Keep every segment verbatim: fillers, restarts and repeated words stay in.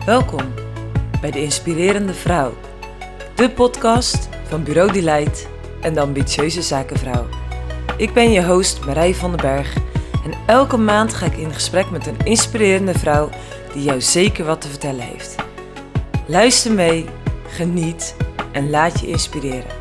Welkom bij De Inspirerende Vrouw, de podcast van Bureau Die Leidt en de ambitieuze zakenvrouw. Ik ben je host Marij van den Berg en elke maand ga ik in gesprek met een inspirerende vrouw die jou zeker wat te vertellen heeft. Luister mee, geniet en laat je inspireren.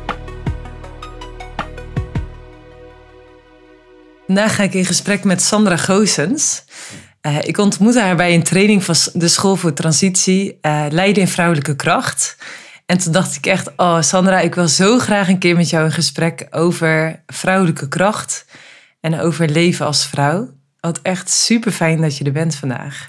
Vandaag ga ik in gesprek met Sandra Goossens. Uh, ik ontmoette haar bij een training van de School voor Transitie, uh, Leiden in Vrouwelijke Kracht. En toen dacht ik echt, oh Sandra, ik wil zo graag een keer met jou in gesprek over vrouwelijke kracht en over leven als vrouw. Wat echt super fijn dat je er bent vandaag.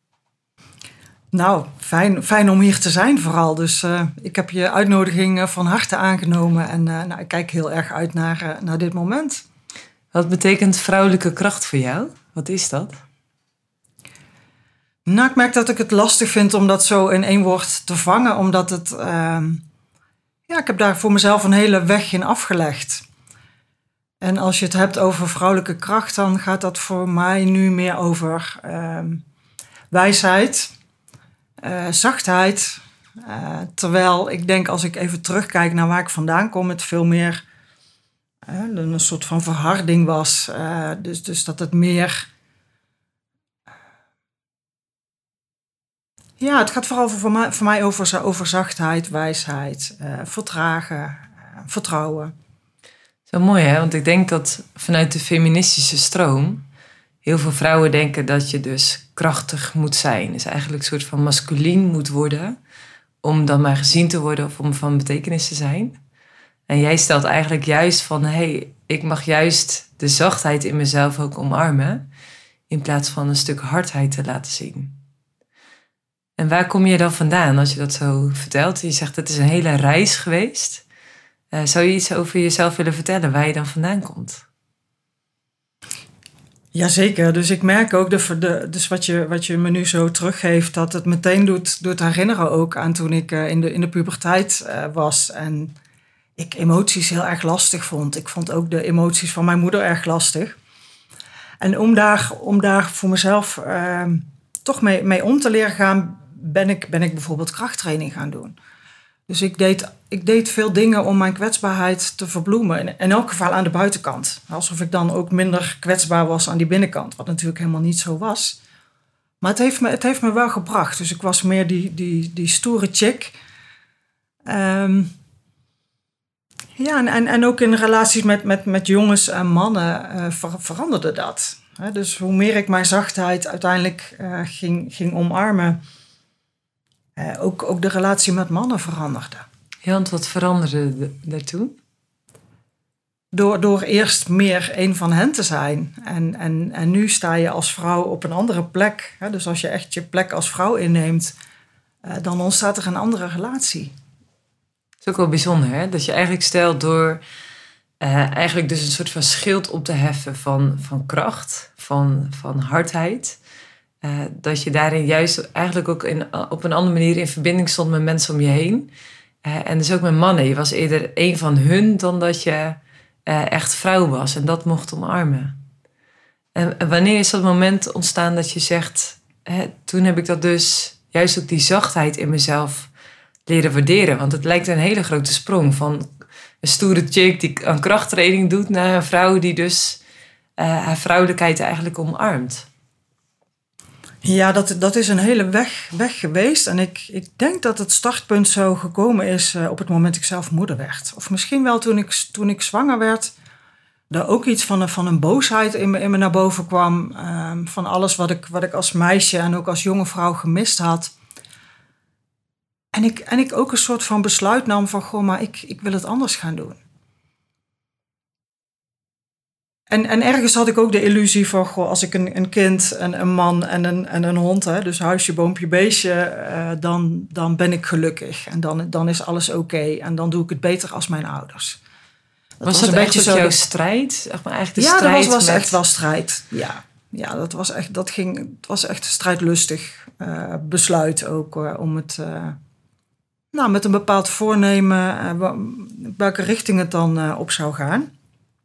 Nou, fijn, fijn om hier te zijn vooral. Dus uh, ik heb je uitnodiging uh, van harte aangenomen en uh, nou, ik kijk heel erg uit naar, uh, naar dit moment. Wat betekent vrouwelijke kracht voor jou? Wat is dat? Nou, ik merk dat ik het lastig vind om dat zo in één woord te vangen. Omdat het, uh, ja, ik heb daar voor mezelf een hele weg in afgelegd. En als je het hebt over vrouwelijke kracht, dan gaat dat voor mij nu meer over uh, wijsheid, uh, zachtheid. Uh, terwijl ik denk, als ik even terugkijk naar waar ik vandaan kom, het veel meer uh, een soort van verharding was. Uh, dus, dus dat het meer... Ja, het gaat vooral voor mij, voor mij over, over zachtheid, wijsheid, uh, vertragen, uh, vertrouwen. Zo mooi hè, want ik denk dat vanuit de feministische stroom heel veel vrouwen denken dat je dus krachtig moet zijn. Dus eigenlijk een soort van masculien moet worden om dan maar gezien te worden of om van betekenis te zijn. En jij stelt eigenlijk juist van, hé, hey, ik mag juist de zachtheid in mezelf ook omarmen in plaats van een stuk hardheid te laten zien. En waar kom je dan vandaan als je dat zo vertelt? Je zegt, het is een hele reis geweest. Uh, zou je iets over jezelf willen vertellen, waar je dan vandaan komt? Jazeker, dus ik merk ook, de, de, dus wat, je, wat je me nu zo teruggeeft, dat het meteen doet, doet herinneren ook aan toen ik uh, in, de, in de puberteit uh, was. En ik emoties heel erg lastig vond. Ik vond ook de emoties van mijn moeder erg lastig. En om daar, om daar voor mezelf uh, toch mee, mee om te leren gaan, ben ik, ben ik bijvoorbeeld krachttraining gaan doen. Dus ik deed, ik deed veel dingen om mijn kwetsbaarheid te verbloemen. In, in elk geval aan de buitenkant. Alsof ik dan ook minder kwetsbaar was aan die binnenkant. Wat natuurlijk helemaal niet zo was. Maar het heeft me, het heeft me wel gebracht. Dus ik was meer die, die, die stoere chick. Um, ja, en, en, en ook in relaties met, met, met jongens en mannen uh, ver, veranderde dat. He, dus hoe meer ik mijn zachtheid uiteindelijk uh, ging, ging omarmen... Uh, ook, ook de relatie met mannen veranderde. Ja, want wat veranderde daartoe? Door, door eerst meer een van hen te zijn. En, en, en nu sta je als vrouw op een andere plek. Hè? Dus als je echt je plek als vrouw inneemt, uh, dan ontstaat er een andere relatie. Dat is ook wel bijzonder, hè? Dat je eigenlijk stelt door uh, eigenlijk dus een soort van schild op te heffen van, van kracht, van, van hardheid. Uh, dat je daarin juist eigenlijk ook in, op een andere manier in verbinding stond met mensen om je heen. Uh, en dus ook met mannen. Je was eerder een van hun dan dat je uh, echt vrouw was. En dat mocht omarmen. En, en wanneer is dat moment ontstaan dat je zegt... Hè, toen heb ik dat dus juist ook die zachtheid in mezelf leren waarderen. Want het lijkt een hele grote sprong van een stoere chick die aan krachttraining doet... naar een vrouw die dus uh, haar vrouwelijkheid eigenlijk omarmt. Ja, dat, dat is een hele weg, weg geweest. En ik, ik denk dat het startpunt zo gekomen is uh, op het moment dat ik zelf moeder werd. Of misschien wel toen ik, toen ik zwanger werd. Er ook iets van een, van een boosheid in me, in me naar boven kwam. Uh, van alles wat ik, wat ik als meisje en ook als jonge vrouw gemist had. En ik, en ik ook een soort van besluit nam van... goh, maar ik, ik wil het anders gaan doen. En, en ergens had ik ook de illusie van, goh, als ik een, een kind, een, een man en een, en een hond, hè, dus huisje, boompje, beestje, uh, dan, dan ben ik gelukkig. En dan, dan is alles oké. Okay. En dan doe ik het beter als mijn ouders. Dat was, was het echt jouw dat... strijd? Zeg maar eigenlijk de ja, strijd dat was, was met... echt wel strijd. Ja, ja dat, was echt, dat ging, het was echt een strijdlustig uh, besluit ook uh, om het... Uh, nou, met een bepaald voornemen uh, welke richting het dan uh, op zou gaan.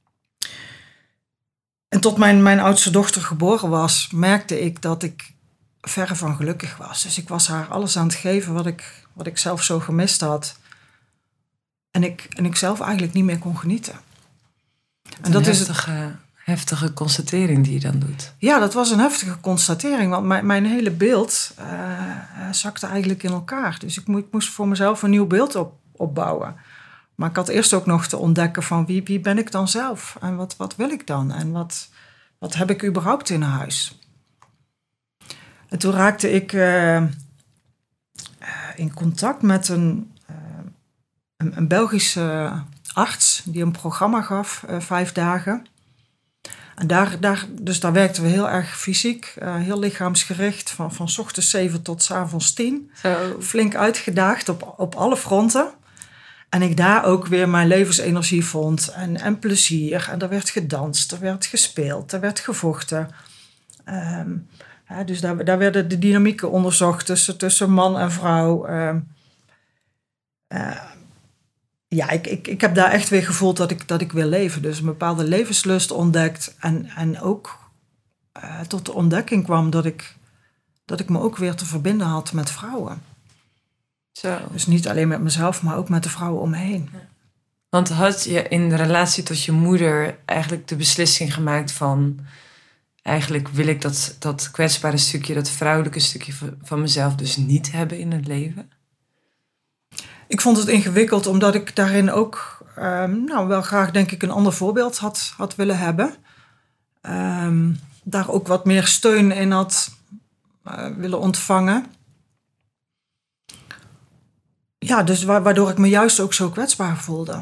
En tot mijn, mijn oudste dochter geboren was, merkte ik dat ik verre van gelukkig was. Dus ik was haar alles aan het geven wat ik, wat ik zelf zo gemist had. En ik, en ik zelf eigenlijk niet meer kon genieten. En dat is heftige, het, heftige constatering die je dan doet. Ja, dat was een heftige constatering. Want mijn, mijn hele beeld uh, zakte eigenlijk in elkaar. Dus ik, mo- ik moest voor mezelf een nieuw beeld op, opbouwen. Maar ik had eerst ook nog te ontdekken van wie, wie ben ik dan zelf? En wat, wat wil ik dan? En wat, wat heb ik überhaupt in huis? En toen raakte ik uh, uh, in contact met een, uh, een, een Belgische arts die een programma gaf, uh, vijf dagen. En daar, daar, dus daar werkten we heel erg fysiek, uh, heel lichaamsgericht, van, van 's ochtends zeven tot 's avonds tien. Zo. Flink uitgedaagd op, op alle fronten. En ik daar ook weer mijn levensenergie vond en, en plezier. En er werd gedanst, er werd gespeeld, er werd gevochten. Um, ja, dus daar, daar werden de dynamieken onderzocht tussen, tussen man en vrouw. Um, uh, ja, ik, ik, ik heb daar echt weer gevoeld dat ik, dat ik wil leven. Dus een bepaalde levenslust ontdekt. En, en ook uh, tot de ontdekking kwam dat ik, dat ik me ook weer te verbinden had met vrouwen. Zo. Dus niet alleen met mezelf, maar ook met de vrouwen om me heen. Ja. Want had je in de relatie tot je moeder eigenlijk de beslissing gemaakt van... eigenlijk wil ik dat, dat kwetsbare stukje, dat vrouwelijke stukje van mezelf dus niet hebben in het leven? Ik vond het ingewikkeld omdat ik daarin ook um, nou, wel graag denk ik een ander voorbeeld had, had willen hebben. Um, daar ook wat meer steun in had uh, willen ontvangen. Ja, dus waardoor ik me juist ook zo kwetsbaar voelde.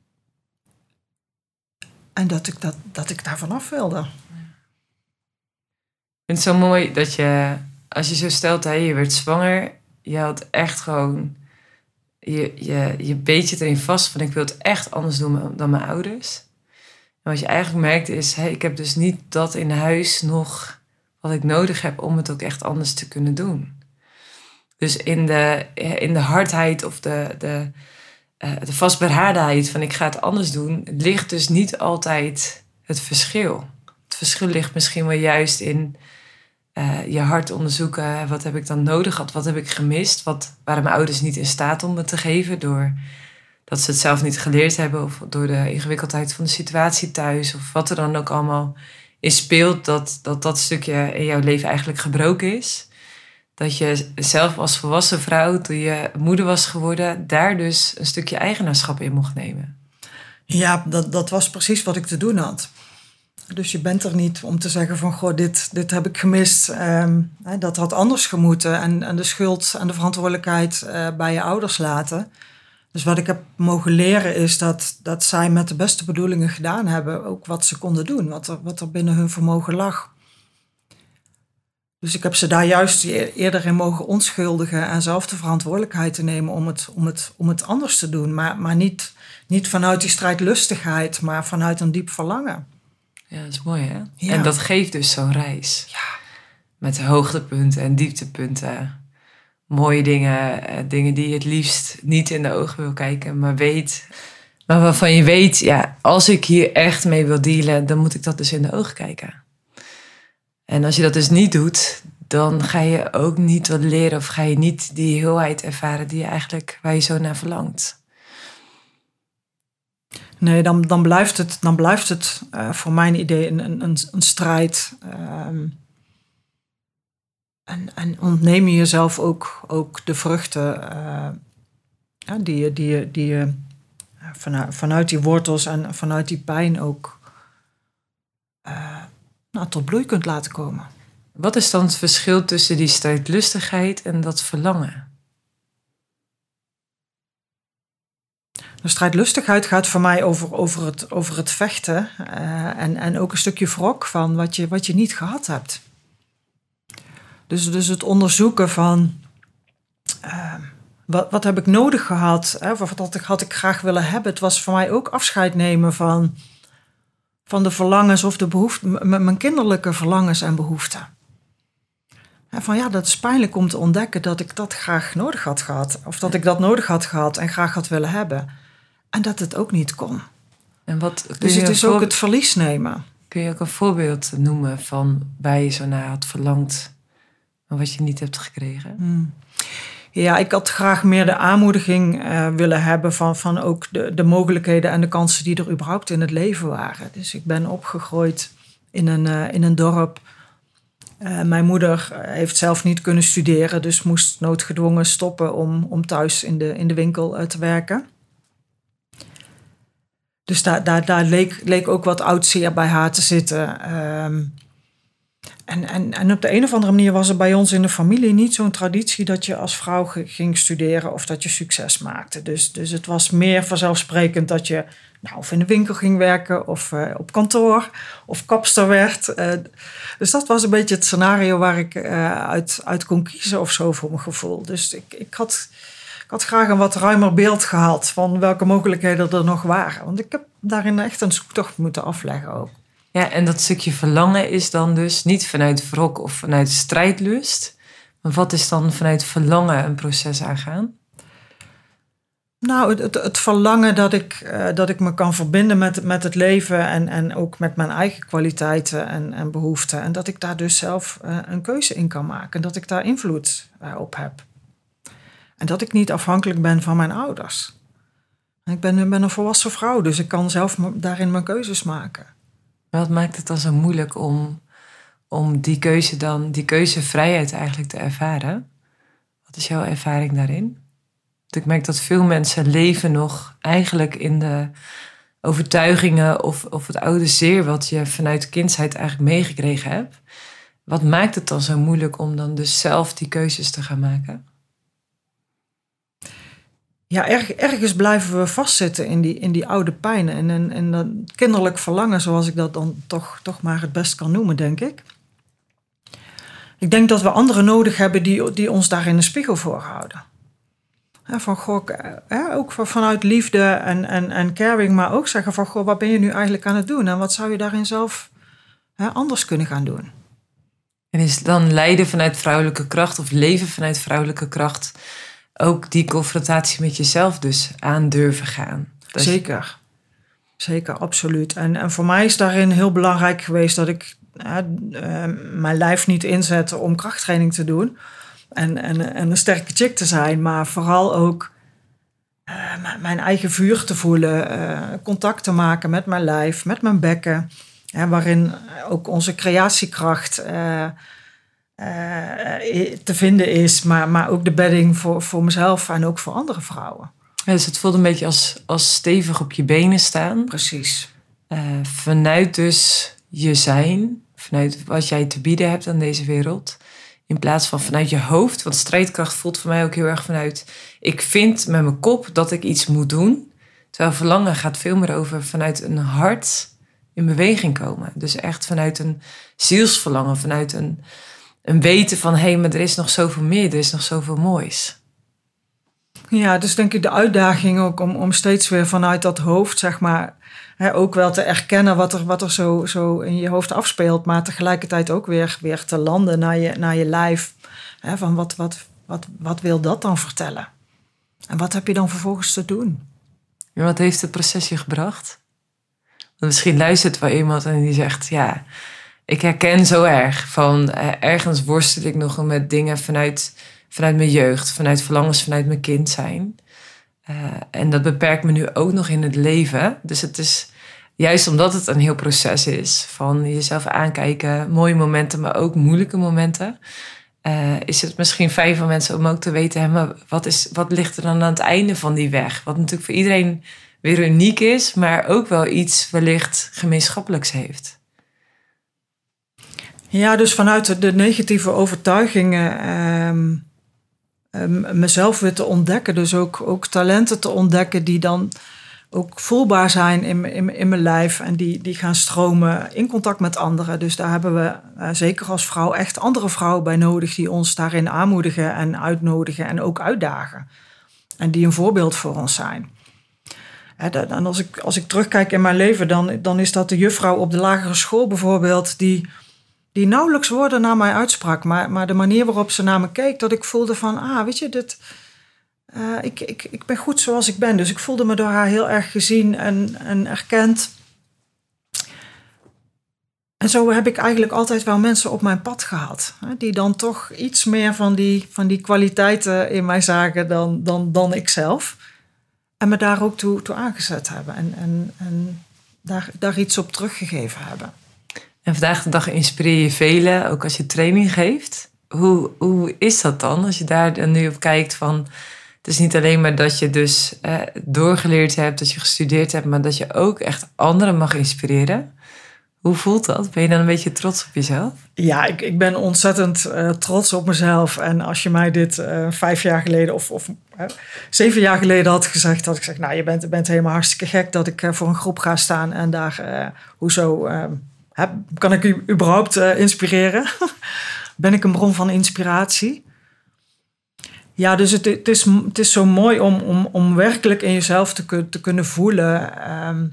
En dat ik, dat, dat ik daar vanaf wilde. Ik vind het zo mooi dat je, als je zo stelt, hè, je werd zwanger, je had echt gewoon, je, je, je beet je erin vast van ik wil het echt anders doen dan mijn ouders. En wat je eigenlijk merkt is, hey, ik heb dus niet dat in huis nog wat ik nodig heb om het ook echt anders te kunnen doen. Dus in de, in de hardheid of de, de, uh, de vastberadenheid van ik ga het anders doen, ligt dus niet altijd het verschil. Het verschil ligt misschien wel juist in uh, je hart onderzoeken. Wat heb ik dan nodig gehad? Wat heb ik gemist? Wat waren mijn ouders niet in staat om me te geven? Doordat ze het zelf niet geleerd hebben. Of door de ingewikkeldheid van de situatie thuis. Of wat er dan ook allemaal in speelt. Dat dat, dat stukje in jouw leven eigenlijk gebroken is. Dat je zelf als volwassen vrouw, toen je moeder was geworden, daar dus een stukje eigenaarschap in mocht nemen. Ja, dat, dat was precies wat ik te doen had. Dus je bent er niet om te zeggen van, goh, dit, dit heb ik gemist. Um, dat had anders gemoeten. En, en de schuld en de verantwoordelijkheid uh, bij je ouders laten. Dus wat ik heb mogen leren is dat, dat zij met de beste bedoelingen gedaan hebben. Ook wat ze konden doen, wat er, wat er binnen hun vermogen lag. Dus ik heb ze daar juist eerder in mogen onschuldigen en zelf de verantwoordelijkheid te nemen om het, om het, om het anders te doen. Maar, maar niet, niet vanuit die strijdlustigheid, maar vanuit een diep verlangen. Ja, dat is mooi, hè? Ja. En dat geeft dus zo'n reis. Ja. Met hoogtepunten en dieptepunten. Mooie dingen, dingen die je het liefst niet in de ogen wil kijken, maar weet. Maar waarvan je weet, ja, als ik hier echt mee wil dealen, dan moet ik dat dus in de ogen kijken. En als je dat dus niet doet, dan ga je ook niet wat leren of ga je niet die heelheid ervaren die je eigenlijk, waar je zo naar verlangt. Nee, dan, dan blijft het, dan blijft het uh, voor mijn idee een, een, een strijd. Um, en, en ontneem je jezelf ook, ook de vruchten uh, ja, die je, die je, die je vanuit, vanuit die wortels en vanuit die pijn ook uh, nou, tot bloei kunt laten komen. Wat is dan het verschil tussen die strijdlustigheid en dat verlangen? De strijdlustigheid gaat voor mij over, over, het, over het vechten uh, en, en ook een stukje wrok van wat je, wat je niet gehad hebt. Dus, dus het onderzoeken van uh, wat, wat heb ik nodig gehad, hè, of wat had ik, had ik graag willen hebben. Het was voor mij ook afscheid nemen van, van de verlangens of de behoeften, m- mijn kinderlijke verlangens en behoeften. En van ja, dat is pijnlijk om te ontdekken dat ik dat graag nodig had gehad. Of dat ik dat nodig had gehad en graag had willen hebben. En dat het ook niet kon. En wat, dus het is voorbe- ook het verlies nemen. Kun je ook een voorbeeld noemen van waar je zo naar had verlangd? van wat je niet hebt gekregen? Hmm. Ja, ik had graag meer de aanmoediging uh, willen hebben van, van ook de, de mogelijkheden en de kansen die er überhaupt in het leven waren. Dus ik ben opgegroeid in een, uh, in een dorp. Uh, mijn moeder heeft zelf niet kunnen studeren, dus moest noodgedwongen stoppen om, om thuis in de, in de winkel uh, te werken. Dus daar, daar, daar leek, leek ook wat oud zeer bij haar te zitten. Um, En, en, en op de een of andere manier was er bij ons in de familie niet zo'n traditie dat je als vrouw ging studeren of dat je succes maakte. Dus, dus het was meer vanzelfsprekend dat je nou, of in de winkel ging werken of uh, op kantoor of kapster werd. Uh, dus dat was een beetje het scenario waar ik uh, uit, uit kon kiezen of zo voor mijn gevoel. Dus ik, ik, had, ik had graag een wat ruimer beeld gehad van welke mogelijkheden er nog waren. Want ik heb daarin echt een zoektocht moeten afleggen ook. Ja, en dat stukje verlangen is dan dus niet vanuit wrok of vanuit strijdlust. Maar wat is dan vanuit verlangen een proces aangaan? Nou, het, het verlangen dat ik, uh, dat ik me kan verbinden met, met het leven en, en ook met mijn eigen kwaliteiten en, en behoeften. En dat ik daar dus zelf uh, een keuze in kan maken. Dat ik daar invloed uh, op heb. En dat ik niet afhankelijk ben van mijn ouders. Ik ben, ben een volwassen vrouw, dus ik kan zelf daarin mijn keuzes maken. Wat maakt het dan zo moeilijk om, om die keuze dan, die keuzevrijheid eigenlijk te ervaren? Wat is jouw ervaring daarin? Want ik merk dat veel mensen leven nog eigenlijk in de overtuigingen of, of het oude zeer wat je vanuit kindsheid eigenlijk meegekregen hebt. Wat maakt het dan zo moeilijk om dan dus zelf die keuzes te gaan maken? Ja, erg, ergens blijven we vastzitten in die, in die oude pijn. En, en, en dat kinderlijk verlangen, zoals ik dat dan toch, toch maar het best kan noemen, denk ik. Ik denk dat we anderen nodig hebben die, die ons daar in de spiegel voorhouden. He, van, goh, he, ook vanuit liefde en, en, en caring, maar ook zeggen van, goh, wat ben je nu eigenlijk aan het doen? En wat zou je daarin zelf he, anders kunnen gaan doen? En is dan lijden vanuit vrouwelijke kracht of leven vanuit vrouwelijke kracht ook die confrontatie met jezelf dus aan durven gaan? Dat Zeker. Zeker, absoluut. En, en voor mij is daarin heel belangrijk geweest dat ik uh, uh, mijn lijf niet inzette om krachttraining te doen. En, en, en een sterke chick te zijn, maar vooral ook uh, mijn eigen vuur te voelen. Uh, contact te maken met mijn lijf, met mijn bekken. Uh, waarin ook onze creatiekracht Uh, Uh, te vinden is, maar, maar ook de bedding voor, voor mezelf en ook voor andere vrouwen. Ja, dus het voelt een beetje als, als stevig op je benen staan. Precies. Uh, vanuit dus je zijn, vanuit wat jij te bieden hebt aan deze wereld, in plaats van vanuit je hoofd. Want strijdkracht voelt voor mij ook heel erg vanuit, ik vind met mijn kop dat ik iets moet doen. Terwijl verlangen gaat veel meer over vanuit een hart in beweging komen. Dus echt vanuit een zielsverlangen, vanuit een Een weten van, hé, hey, maar er is nog zoveel meer, er is nog zoveel moois. Ja, dus denk ik de uitdaging ook om, om steeds weer vanuit dat hoofd, zeg maar, hè, ook wel te erkennen wat er, wat er zo, zo in je hoofd afspeelt, maar tegelijkertijd ook weer, weer te landen naar je, naar je lijf. Hè, van wat, wat, wat, wat wil dat dan vertellen? En wat heb je dan vervolgens te doen? En wat heeft het proces je gebracht? Want misschien luistert wel iemand en die zegt, ja, ik herken zo erg van eh, ergens worstel ik nog met dingen vanuit, vanuit mijn jeugd, vanuit verlangens, vanuit mijn kind zijn. Uh, en dat beperkt me nu ook nog in het leven. Dus het is juist omdat het een heel proces is van jezelf aankijken, mooie momenten, maar ook moeilijke momenten. Uh, is het misschien fijn voor mensen om ook te weten, hè, maar wat, is, wat ligt er dan aan het einde van die weg? Wat natuurlijk voor iedereen weer uniek is, maar ook wel iets wellicht gemeenschappelijks heeft. Ja, dus vanuit de negatieve overtuigingen um, um, mezelf weer te ontdekken. Dus ook, ook talenten te ontdekken die dan ook voelbaar zijn in, in, in mijn lijf. En die, die gaan stromen in contact met anderen. Dus daar hebben we uh, zeker als vrouw echt andere vrouwen bij nodig die ons daarin aanmoedigen en uitnodigen en ook uitdagen. En die een voorbeeld voor ons zijn. En als ik, als ik terugkijk in mijn leven, dan, dan is dat de juffrouw op de lagere school bijvoorbeeld die die nauwelijks woorden naar mij uitsprak, maar, maar de manier waarop ze naar me keek, dat ik voelde van, ah, weet je, dit, uh, ik, ik, ik ben goed zoals ik ben. Dus ik voelde me door haar heel erg gezien en, en erkend. En zo heb ik eigenlijk altijd wel mensen op mijn pad gehad. Hè, die dan toch iets meer van die, van die kwaliteiten in mij zagen dan, dan, dan ik zelf. En me daar ook toe, toe aangezet hebben. En, en, en daar, daar iets op teruggegeven hebben. En vandaag de dag inspireer je velen, ook als je training geeft. Hoe, hoe is dat dan, als je daar dan nu op kijkt van... Het is niet alleen maar dat je dus eh, doorgeleerd hebt, dat je gestudeerd hebt... maar dat je ook echt anderen mag inspireren. Hoe voelt dat? Ben je dan een beetje trots op jezelf? Ja, ik, ik ben ontzettend uh, trots op mezelf. En als je mij dit uh, vijf jaar geleden of, of uh, zeven jaar geleden had gezegd... had ik gezegd, nou, je bent, bent helemaal hartstikke gek dat ik uh, voor een groep ga staan... en daar, uh, hoezo, uh, heb, kan ik u überhaupt uh, inspireren? Ben ik een bron van inspiratie? Ja, dus het, het, is, het is zo mooi om, om, om werkelijk in jezelf te, te kunnen voelen... Um,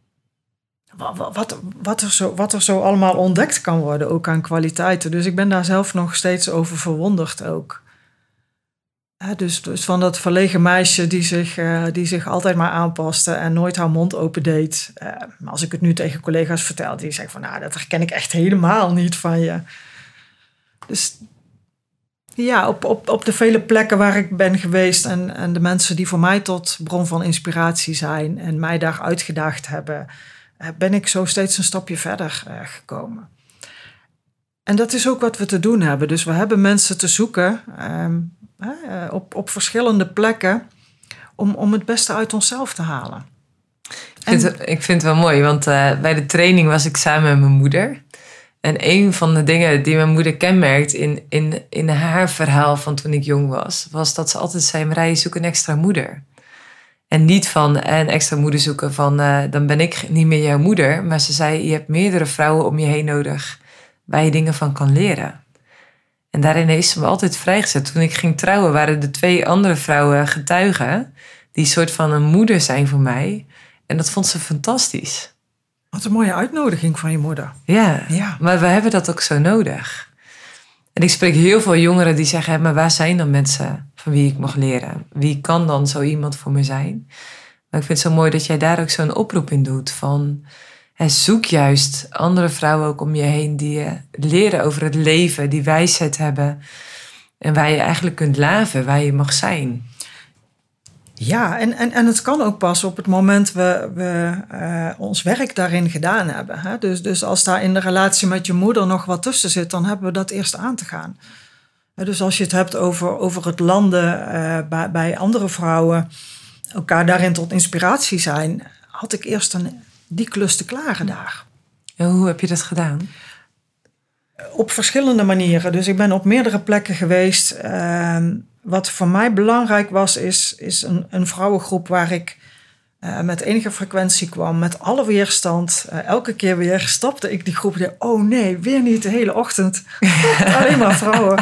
Wat, wat, wat, er zo, wat er zo allemaal ontdekt kan worden, ook aan kwaliteiten. Dus ik ben daar zelf nog steeds over verwonderd ook. He, dus, dus van dat verlegen meisje die zich, uh, die zich altijd maar aanpaste en nooit haar mond open deed. Uh, als ik het nu tegen collega's vertel, die zeggen van... nou, dat herken ik echt helemaal niet van je. Dus ja, op, op, op de vele plekken waar ik ben geweest... En, en de mensen die voor mij tot bron van inspiratie zijn... en mij daar uitgedaagd hebben... ben ik zo steeds een stapje verder uh, gekomen. En dat is ook wat we te doen hebben. Dus we hebben mensen te zoeken um, uh, op, op verschillende plekken... Om, om het beste uit onszelf te halen. Ik vind, en, het, ik vind het wel mooi, want uh, bij de training was ik samen met mijn moeder. En een van de dingen die mijn moeder kenmerkt in, in, in haar verhaal van toen ik jong was... was dat ze altijd zei, Marije, zoek een extra moeder... En niet van een extra moeder zoeken van, uh, dan ben ik niet meer jouw moeder. Maar ze zei, je hebt meerdere vrouwen om je heen nodig waar je dingen van kan leren. En daarin heeft ze me altijd vrijgezet. Toen ik ging trouwen waren de twee andere vrouwen getuigen... die soort van een moeder zijn voor mij. En dat vond ze fantastisch. Wat een mooie uitnodiging van je moeder. Ja, ja. Maar we hebben dat ook zo nodig. En ik spreek heel veel jongeren die zeggen... maar waar zijn dan mensen van wie ik mag leren? Wie kan dan zo iemand voor me zijn? Maar ik vind het zo mooi dat jij daar ook zo'n oproep in doet. Van, hè, zoek juist andere vrouwen ook om je heen... die je leren over het leven, die wijsheid hebben... en waar je eigenlijk kunt laven, waar je mag zijn. Ja, en, en, en het kan ook pas op het moment we, we uh, ons werk daarin gedaan hebben. Hè? Dus, dus als daar in de relatie met je moeder nog wat tussen zit... dan hebben we dat eerst aan te gaan. Dus als je het hebt over, over het landen uh, bij, bij andere vrouwen... elkaar daarin tot inspiratie zijn... had ik eerst een, die klus te klaren daar. En hoe heb je dat gedaan? Op verschillende manieren. Dus ik ben op meerdere plekken geweest... Uh, Wat voor mij belangrijk was, is, is een, een vrouwengroep waar ik uh, met enige frequentie kwam. Met alle weerstand. Uh, elke keer weer stapte ik die groep. En dacht, oh nee, weer niet de hele ochtend. Alleen maar vrouwen.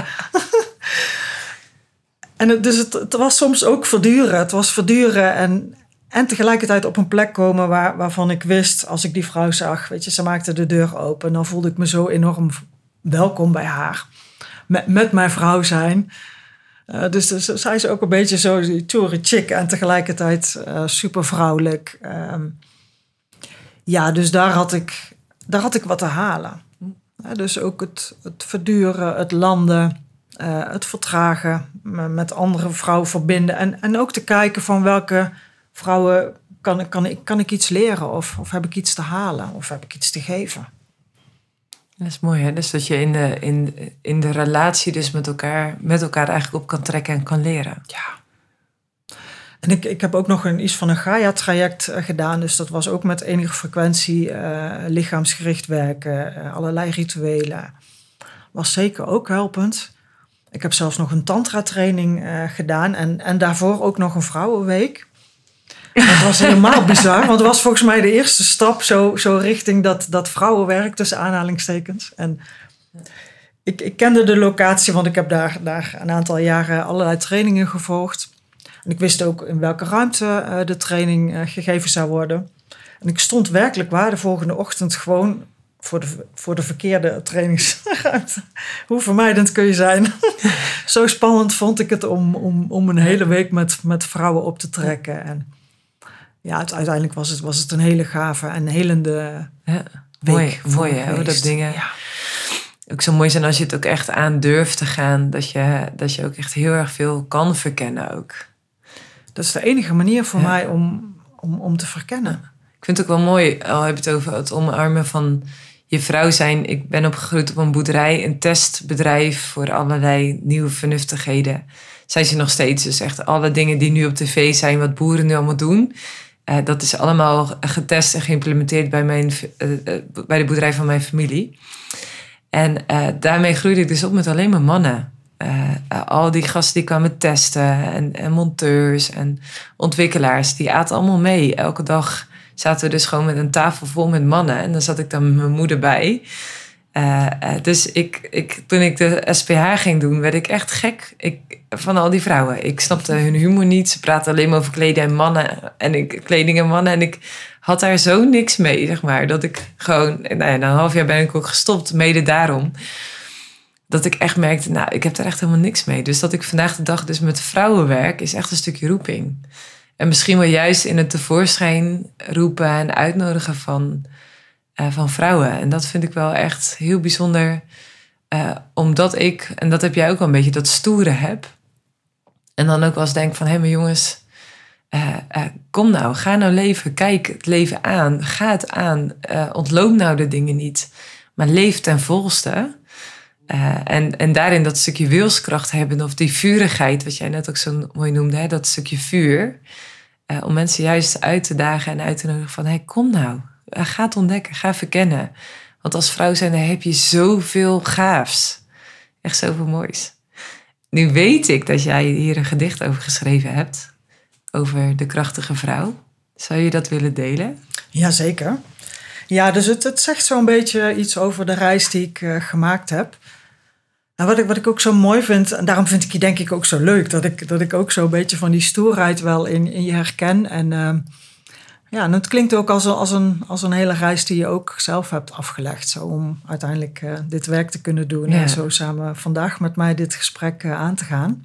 En het, dus het, het was soms ook verduren. Het was verduren en, en tegelijkertijd op een plek komen waar, waarvan ik wist... als ik die vrouw zag, weet je, ze maakte de deur open. Dan voelde ik me zo enorm welkom bij haar. Met, met mijn vrouw zijn... Uh, dus, dus zij is ook een beetje zo die toere chick en tegelijkertijd uh, super vrouwelijk. Um, ja, dus daar had ik, daar had ik wat te halen. Uh, dus ook het, het verduren, het landen, uh, het vertragen, met andere vrouwen verbinden. En, en ook te kijken van welke vrouwen kan, kan, ik, kan ik iets leren of, of heb ik iets te halen of heb ik iets te geven. Dat is mooi, hè? Dus dat je in de, in, in de relatie dus met elkaar, met elkaar eigenlijk op kan trekken en kan leren. Ja. En ik, ik heb ook nog een, iets van een Gaia-traject gedaan. Dus dat was ook met enige frequentie uh, lichaamsgericht werken. Uh, allerlei rituelen. Was zeker ook helpend. Ik heb zelfs nog een tantra-training uh, gedaan. En, en daarvoor ook nog een vrouwenweek. Dat was helemaal bizar, want het was volgens mij de eerste stap zo, zo richting dat, dat vrouwenwerk tussen aanhalingstekens. En ik, ik kende de locatie, want ik heb daar, daar een aantal jaren allerlei trainingen gevolgd. En ik wist ook in welke ruimte uh, de training uh, gegeven zou worden. En ik stond werkelijk waar de volgende ochtend gewoon voor de, voor de verkeerde trainingsruimte. Hoe vermijdend kun je zijn? Zo spannend vond ik het om, om, om een hele week met, met vrouwen op te trekken. En ja, het, uiteindelijk was het, was het een hele gave en helende, ja. Mooi, mooi hè, hoe dat dingen ja. ook zo mooi zijn als je het ook echt aan durft te gaan. Dat je, dat je ook echt heel erg veel kan verkennen ook. Dat is de enige manier voor ja. mij om, om, om te verkennen. Ja. Ik vind het ook wel mooi, al heb je het over het omarmen van je vrouw zijn. Ik ben opgegroeid op een boerderij, een testbedrijf voor allerlei nieuwe vernuftigheden. Zijn ze nog steeds. Dus echt alle dingen die nu op tv zijn, wat boeren nu allemaal doen. Uh, dat is allemaal getest en geïmplementeerd bij, mijn, uh, uh, bij de boerderij van mijn familie. En uh, daarmee groeide ik dus op met alleen maar mannen. Uh, uh, al die gasten die kwamen testen en, en monteurs en ontwikkelaars, die aten allemaal mee. Elke dag zaten we dus gewoon met een tafel vol met mannen. En dan zat ik dan met mijn moeder bij. Uh, uh, dus ik, ik, toen ik de S P H ging doen, werd ik echt gek ik, van al die vrouwen. Ik snapte hun humor niet. Ze praten alleen maar over kleding en mannen. En ik, kleding en mannen. En ik had daar zo niks mee, zeg maar. Dat ik gewoon... Nou ja, na een half jaar ben ik ook gestopt, mede daarom. Dat ik echt merkte, nou, ik heb daar echt helemaal niks mee. Dus dat ik vandaag de dag dus met vrouwen werk, is echt een stukje roeping. En misschien wel juist in het tevoorschijn roepen en uitnodigen van... Uh, van vrouwen. En dat vind ik wel echt heel bijzonder. Uh, omdat ik, en dat heb jij ook wel een beetje, dat stoere heb. En dan ook wel eens denk van, hé, hey, maar jongens, uh, uh, kom nou, ga nou leven. Kijk het leven aan. Ga het aan. Uh, ontloop nou de dingen niet. Maar leef ten volste. Uh, en, en daarin dat stukje wilskracht hebben, of die vurigheid, wat jij net ook zo mooi noemde, hè, dat stukje vuur. Uh, om mensen juist uit te dagen en uit te nodigen van, hé, hey, kom nou. Ga het ontdekken, ga verkennen. Want als vrouw zijnde heb je zoveel gaafs. Echt zoveel moois. Nu weet ik dat jij hier een gedicht over geschreven hebt. Over de krachtige vrouw. Zou je dat willen delen? Jazeker. Ja, dus het, het zegt zo'n beetje iets over de reis die ik uh, gemaakt heb. En wat ik, wat ik ook zo mooi vind, en daarom vind ik je denk ik ook zo leuk... dat ik, dat ik ook zo'n beetje van die stoerheid wel in, in je herken. En... Uh, Ja, en het klinkt ook als een, als, een, als een hele reis die je ook zelf hebt afgelegd. Zo om uiteindelijk uh, dit werk te kunnen doen. Ja. En zo samen vandaag met mij dit gesprek uh, aan te gaan.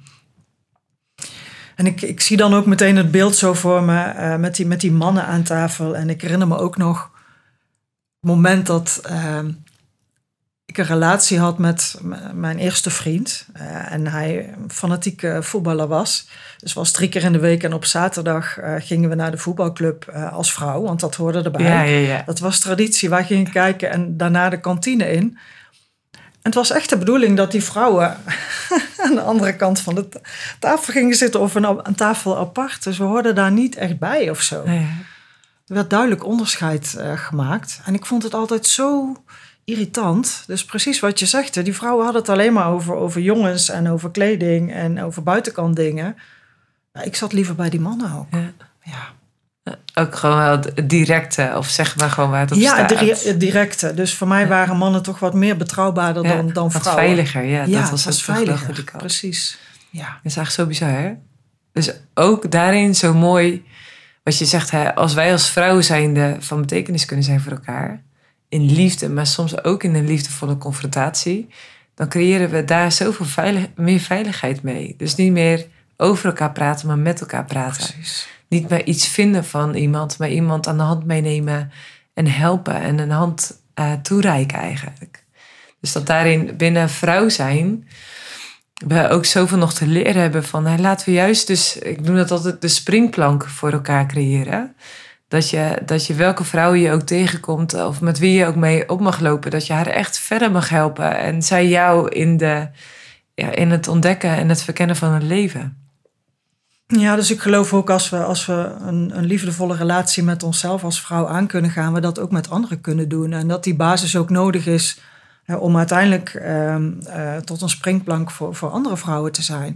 En ik, ik zie dan ook meteen het beeld zo voor me uh, met, die, met die mannen aan tafel. En ik herinner me ook nog het moment dat uh, ik een relatie had met m- mijn eerste vriend. Uh, en hij een fanatieke voetballer was. Dus was drie keer in de week. En op zaterdag uh, gingen we naar de voetbalclub uh, als vrouw. Want dat hoorde erbij. Ja, ja, ja. Dat was traditie. Wij gingen kijken en daarna de kantine in. En het was echt de bedoeling dat die vrouwen aan de andere kant van de tafel gingen zitten. Of een, een tafel apart. Dus we hoorden daar niet echt bij of zo. Ja, ja. Er werd duidelijk onderscheid uh, gemaakt. En ik vond het altijd zo... irritant. Dus precies wat je zegt. Die vrouwen hadden het alleen maar over, over jongens en over kleding en over buitenkant dingen. Maar ik zat liever bij die mannen ook. Ja. Ja, ook gewoon wel het directe, of zeg maar gewoon waar het op ja, staat. Ja, het directe. Dus voor mij ja. waren mannen toch wat meer betrouwbaarder ja, dan, dan vrouwen. Wat veiliger, ja. ja dat was het het veiliger. Precies. Ja. Dat is eigenlijk zo bizar, hè? Dus ook daarin zo mooi wat je zegt, hè, als wij als vrouwen zijnde van betekenis kunnen zijn voor elkaar, in liefde, maar soms ook in een liefdevolle confrontatie, dan creëren we daar zoveel veilig, meer veiligheid mee. Dus niet meer over elkaar praten, maar met elkaar praten. Precies. Niet meer iets vinden van iemand, maar iemand aan de hand meenemen en helpen en een hand uh, toereiken eigenlijk. Dus dat daarin binnen vrouw zijn we ook zoveel nog te leren hebben van, nou, laten we juist dus, ik noem dat altijd de springplank voor elkaar creëren. Dat je, dat je welke vrouw je ook tegenkomt of met wie je ook mee op mag lopen, dat je haar echt verder mag helpen en zij jou in, de, ja, in het ontdekken en het verkennen van het leven. Ja, dus ik geloof ook als we, als we een, een liefdevolle relatie met onszelf als vrouw aan kunnen gaan, we dat ook met anderen kunnen doen. En dat die basis ook nodig is uh, om uiteindelijk uh, uh, tot een springplank voor, voor andere vrouwen te zijn.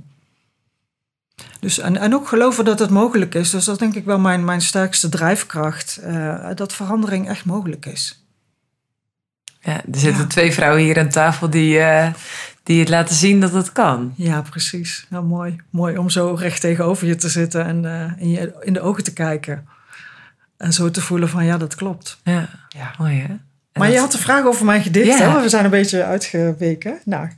Dus, en, en ook geloven dat het mogelijk is. Dus dat is denk ik wel mijn, mijn sterkste drijfkracht. Uh, dat verandering echt mogelijk is. Ja, er zitten ja. twee vrouwen hier aan tafel die, uh, die het laten zien dat het kan. Ja, precies. Nou, mooi. Mooi om zo recht tegenover je te zitten en uh, in, je, in de ogen te kijken. En zo te voelen van ja, dat klopt. Ja, ja. Mooi hè. En maar dat... je had de vraag over mijn gedicht, ja. hè? Maar we zijn een beetje uitgeweken. Nou...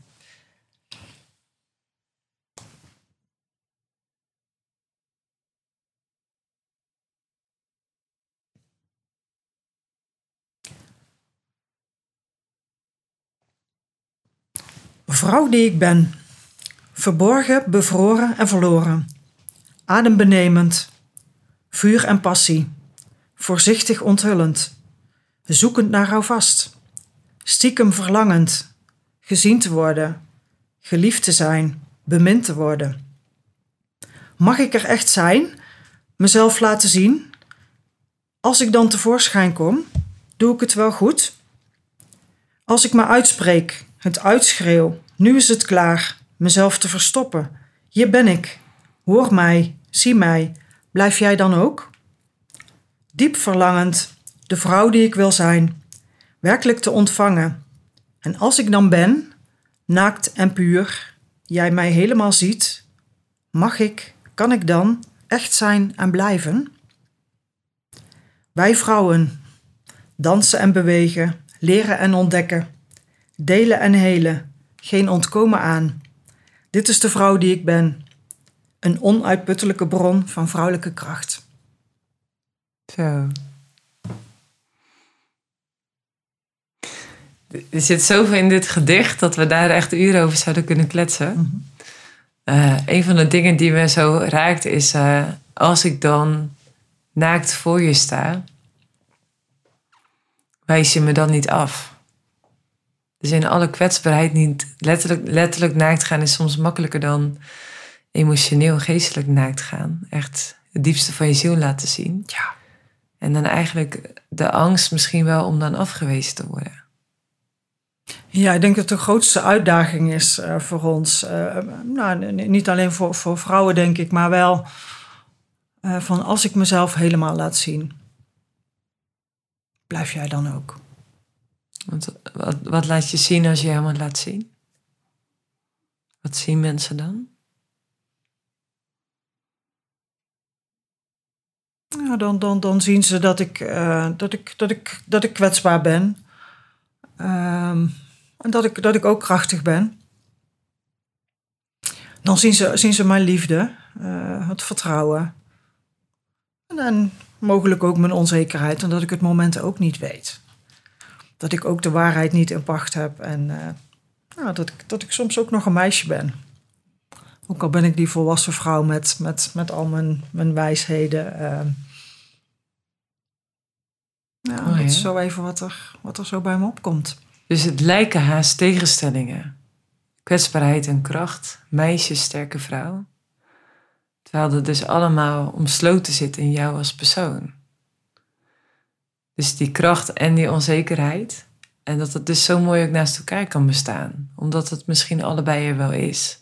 Vrouw die ik ben, verborgen, bevroren en verloren, adembenemend, vuur en passie, voorzichtig onthullend, zoekend naar houvast, stiekem verlangend, gezien te worden, geliefd te zijn, bemind te worden. Mag ik er echt zijn, mezelf laten zien? Als ik dan tevoorschijn kom, doe ik het wel goed? Als ik me uitspreek, het uitschreeuw, nu is het klaar, mezelf te verstoppen. Hier ben ik, hoor mij, zie mij, blijf jij dan ook? Diep verlangend, de vrouw die ik wil zijn, werkelijk te ontvangen. En als ik dan ben, naakt en puur, jij mij helemaal ziet, mag ik, kan ik dan echt zijn en blijven? Wij vrouwen, dansen en bewegen, leren en ontdekken, delen en helen, geen ontkomen aan. Dit is de vrouw die ik ben, een onuitputtelijke bron van vrouwelijke kracht. Zo. Er zit zoveel in dit gedicht dat we daar echt uren over zouden kunnen kletsen. Mm-hmm. Uh, een van de dingen die me zo raakt is, uh, als ik dan naakt voor je sta, wijs je me dan niet af. Dus in alle kwetsbaarheid niet letterlijk, letterlijk naakt gaan is soms makkelijker dan emotioneel, geestelijk naakt gaan. Echt het diepste van je ziel laten zien. Ja. En dan eigenlijk de angst misschien wel om dan afgewezen te worden. Ja, ik denk dat de grootste uitdaging is uh, voor ons. Uh, nou, niet alleen voor, voor vrouwen, denk ik, maar wel uh, van als ik mezelf helemaal laat zien, blijf jij dan ook. Want wat, wat laat je zien als je je helemaal laat zien? Wat zien mensen dan? Ja, dan, dan, dan zien ze dat ik, uh, dat ik, dat ik, dat ik kwetsbaar ben. Um, en dat ik, dat ik ook krachtig ben. Dan zien ze, zien ze mijn liefde, uh, het vertrouwen. En dan mogelijk ook mijn onzekerheid. En dat ik het moment ook niet weet. Dat ik ook de waarheid niet in pacht heb. En uh, nou, dat, ik, dat ik soms ook nog een meisje ben. Ook al ben ik die volwassen vrouw met, met, met al mijn, mijn wijsheden. Uh, ja, oh, dat is zo even wat er, wat er zo bij me opkomt. Dus het lijken haast tegenstellingen. Kwetsbaarheid en kracht, meisje, sterke vrouw. Terwijl het dus allemaal omsloten zit in jou als persoon. Dus die kracht en die onzekerheid. En dat het dus zo mooi ook naast elkaar kan bestaan. Omdat het misschien allebei er wel is.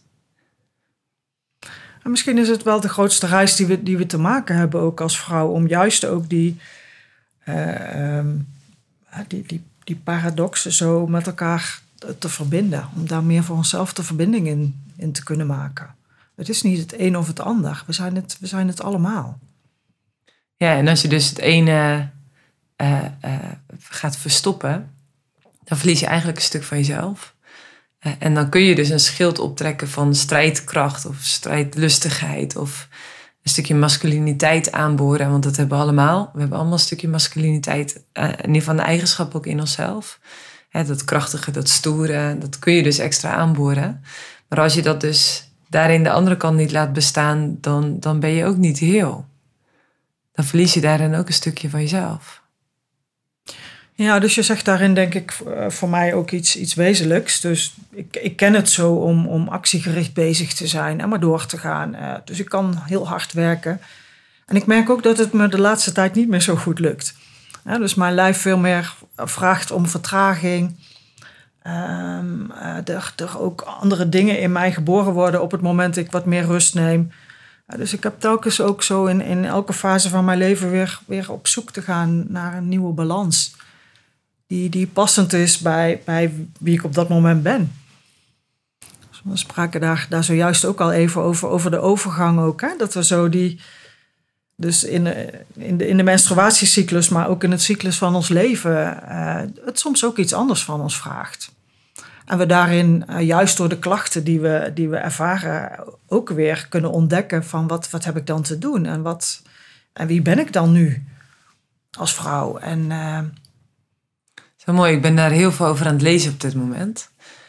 En misschien is het wel de grootste reis die we, die we te maken hebben ook als vrouw. Om juist ook die, uh, um, die, die, die paradoxen zo met elkaar te verbinden. Om daar meer voor onszelf de verbinding in, in te kunnen maken. Het is niet het een of het ander. We zijn het, we zijn het allemaal. Ja, en als je dus het ene uh, uh, gaat verstoppen, dan verlies je eigenlijk een stuk van jezelf. Uh, en dan kun je dus een schild optrekken van strijdkracht of strijdlustigheid of een stukje masculiniteit aanboren. Want dat hebben we allemaal. We hebben allemaal een stukje masculiniteit, uh, in ieder geval een eigenschap ook in onszelf. Hè, dat krachtige, dat stoere, dat kun je dus extra aanboren. Maar als je dat dus daarin de andere kant niet laat bestaan, dan, dan ben je ook niet heel. Dan verlies je daarin ook een stukje van jezelf. Ja, dus je zegt daarin denk ik voor mij ook iets, iets wezenlijks. Dus ik, ik ken het zo om, om actiegericht bezig te zijn en maar door te gaan. Uh, dus ik kan heel hard werken. En ik merk ook dat het me de laatste tijd niet meer zo goed lukt. Ja, dus mijn lijf veel meer vraagt om vertraging. Um, uh, er, er ook andere dingen in mij geboren worden op het moment dat ik wat meer rust neem. Uh, dus ik heb telkens ook zo in, in elke fase van mijn leven weer, weer op zoek te gaan naar een nieuwe balans. Die, die passend is bij, bij wie ik op dat moment ben. Dus we spraken daar, daar zojuist ook al even over, over de overgang ook. Hè? Dat we zo die, dus in de, in, de, in de menstruatiecyclus, maar ook in het cyclus van ons leven, uh, het soms ook iets anders van ons vraagt. En we daarin, uh, juist door de klachten die we, die we ervaren, ook weer kunnen ontdekken van wat, wat heb ik dan te doen? En, wat, en wie ben ik dan nu als vrouw? En... Uh, Zo mooi, ik ben daar heel veel over aan het lezen op dit moment.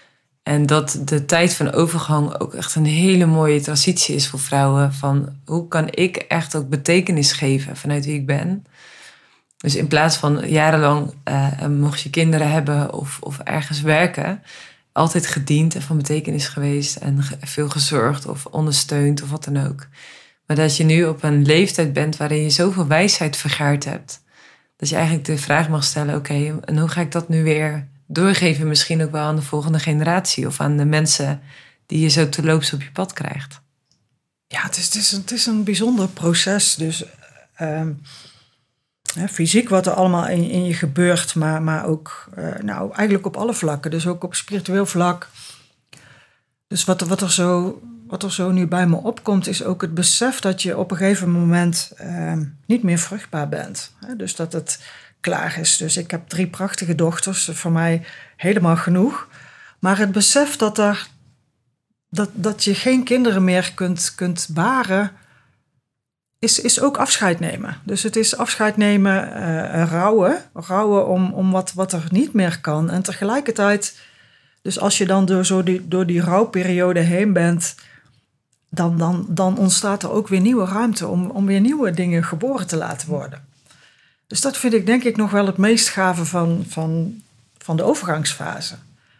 En dat de tijd van overgang ook echt een hele mooie transitie is voor vrouwen. Van hoe kan ik echt ook betekenis geven vanuit wie ik ben. Dus in plaats van jarenlang uh, mocht je kinderen hebben of, of ergens werken. Altijd gediend en van betekenis geweest. En ge- veel gezorgd of ondersteund of wat dan ook. Maar dat je nu op een leeftijd bent waarin je zoveel wijsheid vergaard hebt. Dat je eigenlijk de vraag mag stellen, oké, okay, en hoe ga ik dat nu weer doorgeven? Misschien ook wel aan de volgende generatie of aan de mensen die je zo terloops op je pad krijgt. Ja, het is, het is, een, het is een bijzonder proces. Dus um, hè, fysiek wat er allemaal in, in je gebeurt, maar, maar ook uh, nou, eigenlijk op alle vlakken. Dus ook op spiritueel vlak. Dus wat, wat, er zo, wat er zo nu bij me opkomt, is ook het besef dat je op een gegeven moment uh, niet meer vruchtbaar bent. Hè? Dus dat het klaar is. Dus ik heb drie prachtige dochters, voor mij helemaal genoeg. Maar het besef dat, er, dat, dat je geen kinderen meer kunt, kunt baren, is, is ook afscheid nemen. Dus het is afscheid nemen, uh, rouwen. Rouwen om, om wat, wat er niet meer kan. En tegelijkertijd, dus als je dan door, zo die, door die rouwperiode heen bent, dan, dan, dan ontstaat er ook weer nieuwe ruimte om, om weer nieuwe dingen geboren te laten worden. Dus dat vind ik denk ik nog wel het meest gave van, van, van de overgangsfase.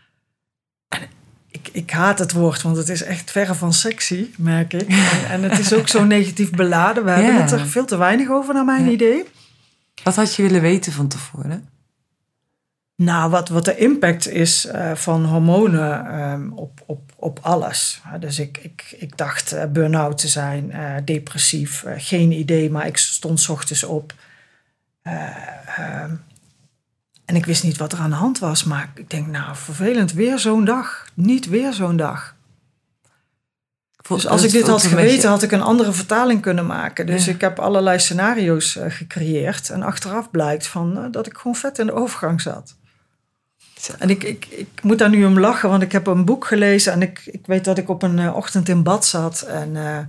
En ik, ik haat het woord, want het is echt verre van sexy, merk ik. En, en het is ook zo negatief beladen. We hebben ja. het er veel te weinig over, naar mijn ja. idee. Wat had je willen weten van tevoren? Nou, wat, wat de impact is uh, van hormonen um, op, op, op alles. Uh, dus ik, ik, ik dacht uh, burn-out te zijn, uh, depressief, uh, geen idee, maar ik stond 's ochtends op. Uh, uh, en ik wist niet wat er aan de hand was, maar ik denk, nou, vervelend, weer zo'n dag. Niet weer zo'n dag. Dus als ik dit had geweten, had ik een andere vertaling kunnen maken. Dus ja. ik heb allerlei scenario's uh, gecreëerd. En achteraf blijkt van, uh, dat ik gewoon vet in de overgang zat. En ik, ik, ik moet daar nu om lachen, want ik heb een boek gelezen en ik, ik weet dat ik op een uh, ochtend in bad zat. En uh,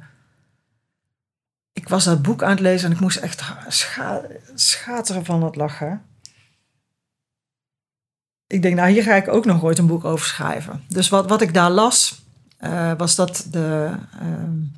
ik was dat boek aan het lezen en ik moest echt scha- schateren van het lachen. Ik denk, nou, hier ga ik ook nog ooit een boek over schrijven. Dus wat, wat ik daar las, uh, was dat de uh,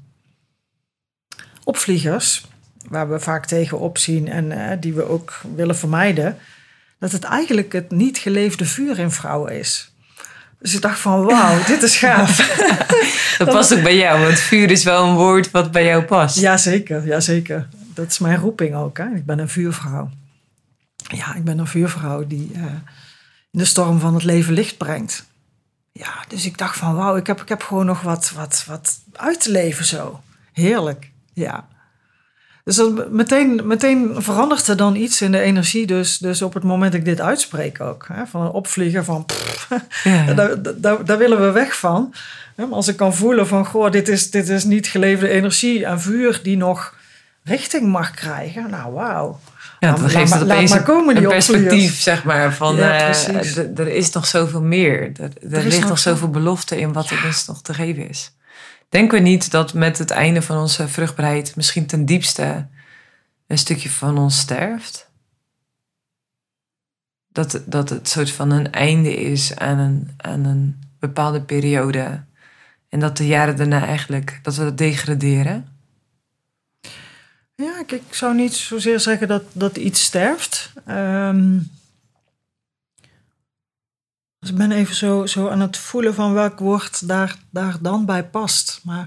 opvliegers, waar we vaak tegenop zien en uh, die we ook willen vermijden, dat het eigenlijk het niet geleefde vuur in vrouwen is. Dus ik dacht van, wauw, dit is gaaf. Dat past ook bij jou, want vuur is wel een woord wat bij jou past. Jazeker, jazeker. Dat is mijn roeping ook. Hè? Ik ben een vuurvrouw. Ja, ik ben een vuurvrouw die uh, in de storm van het leven licht brengt. Ja, dus ik dacht van, wauw, ik heb, ik heb gewoon nog wat, wat, wat uit te leven zo. Heerlijk, ja. Dus dat meteen, meteen verandert er dan iets in de energie. Dus, dus op het moment dat ik dit uitspreek ook. Hè, van een opvliegen van... Pff, ja. daar, daar, daar willen we weg van. Ja, maar als ik kan voelen van... Goh, dit is, dit is niet geleefde energie en vuur die nog richting mag krijgen. Nou, wauw. Ja, dan geeft het opeens maar komen, die een perspectief, opvliegers. Zeg maar. Van, ja, uh, d- er is nog zoveel meer. Er, er, er ligt nog, nog zoveel belofte in wat ja. er dus nog te geven is. Denken we niet dat met het einde van onze vruchtbaarheid misschien ten diepste een stukje van ons sterft? Dat, dat het soort van een einde is aan een, aan een bepaalde periode. En dat de jaren daarna eigenlijk, dat we dat degraderen? Ja, ik, ik zou niet zozeer zeggen dat, dat iets sterft. Um, dus ik ben even zo, zo aan het voelen van welk woord daar, daar dan bij past. Maar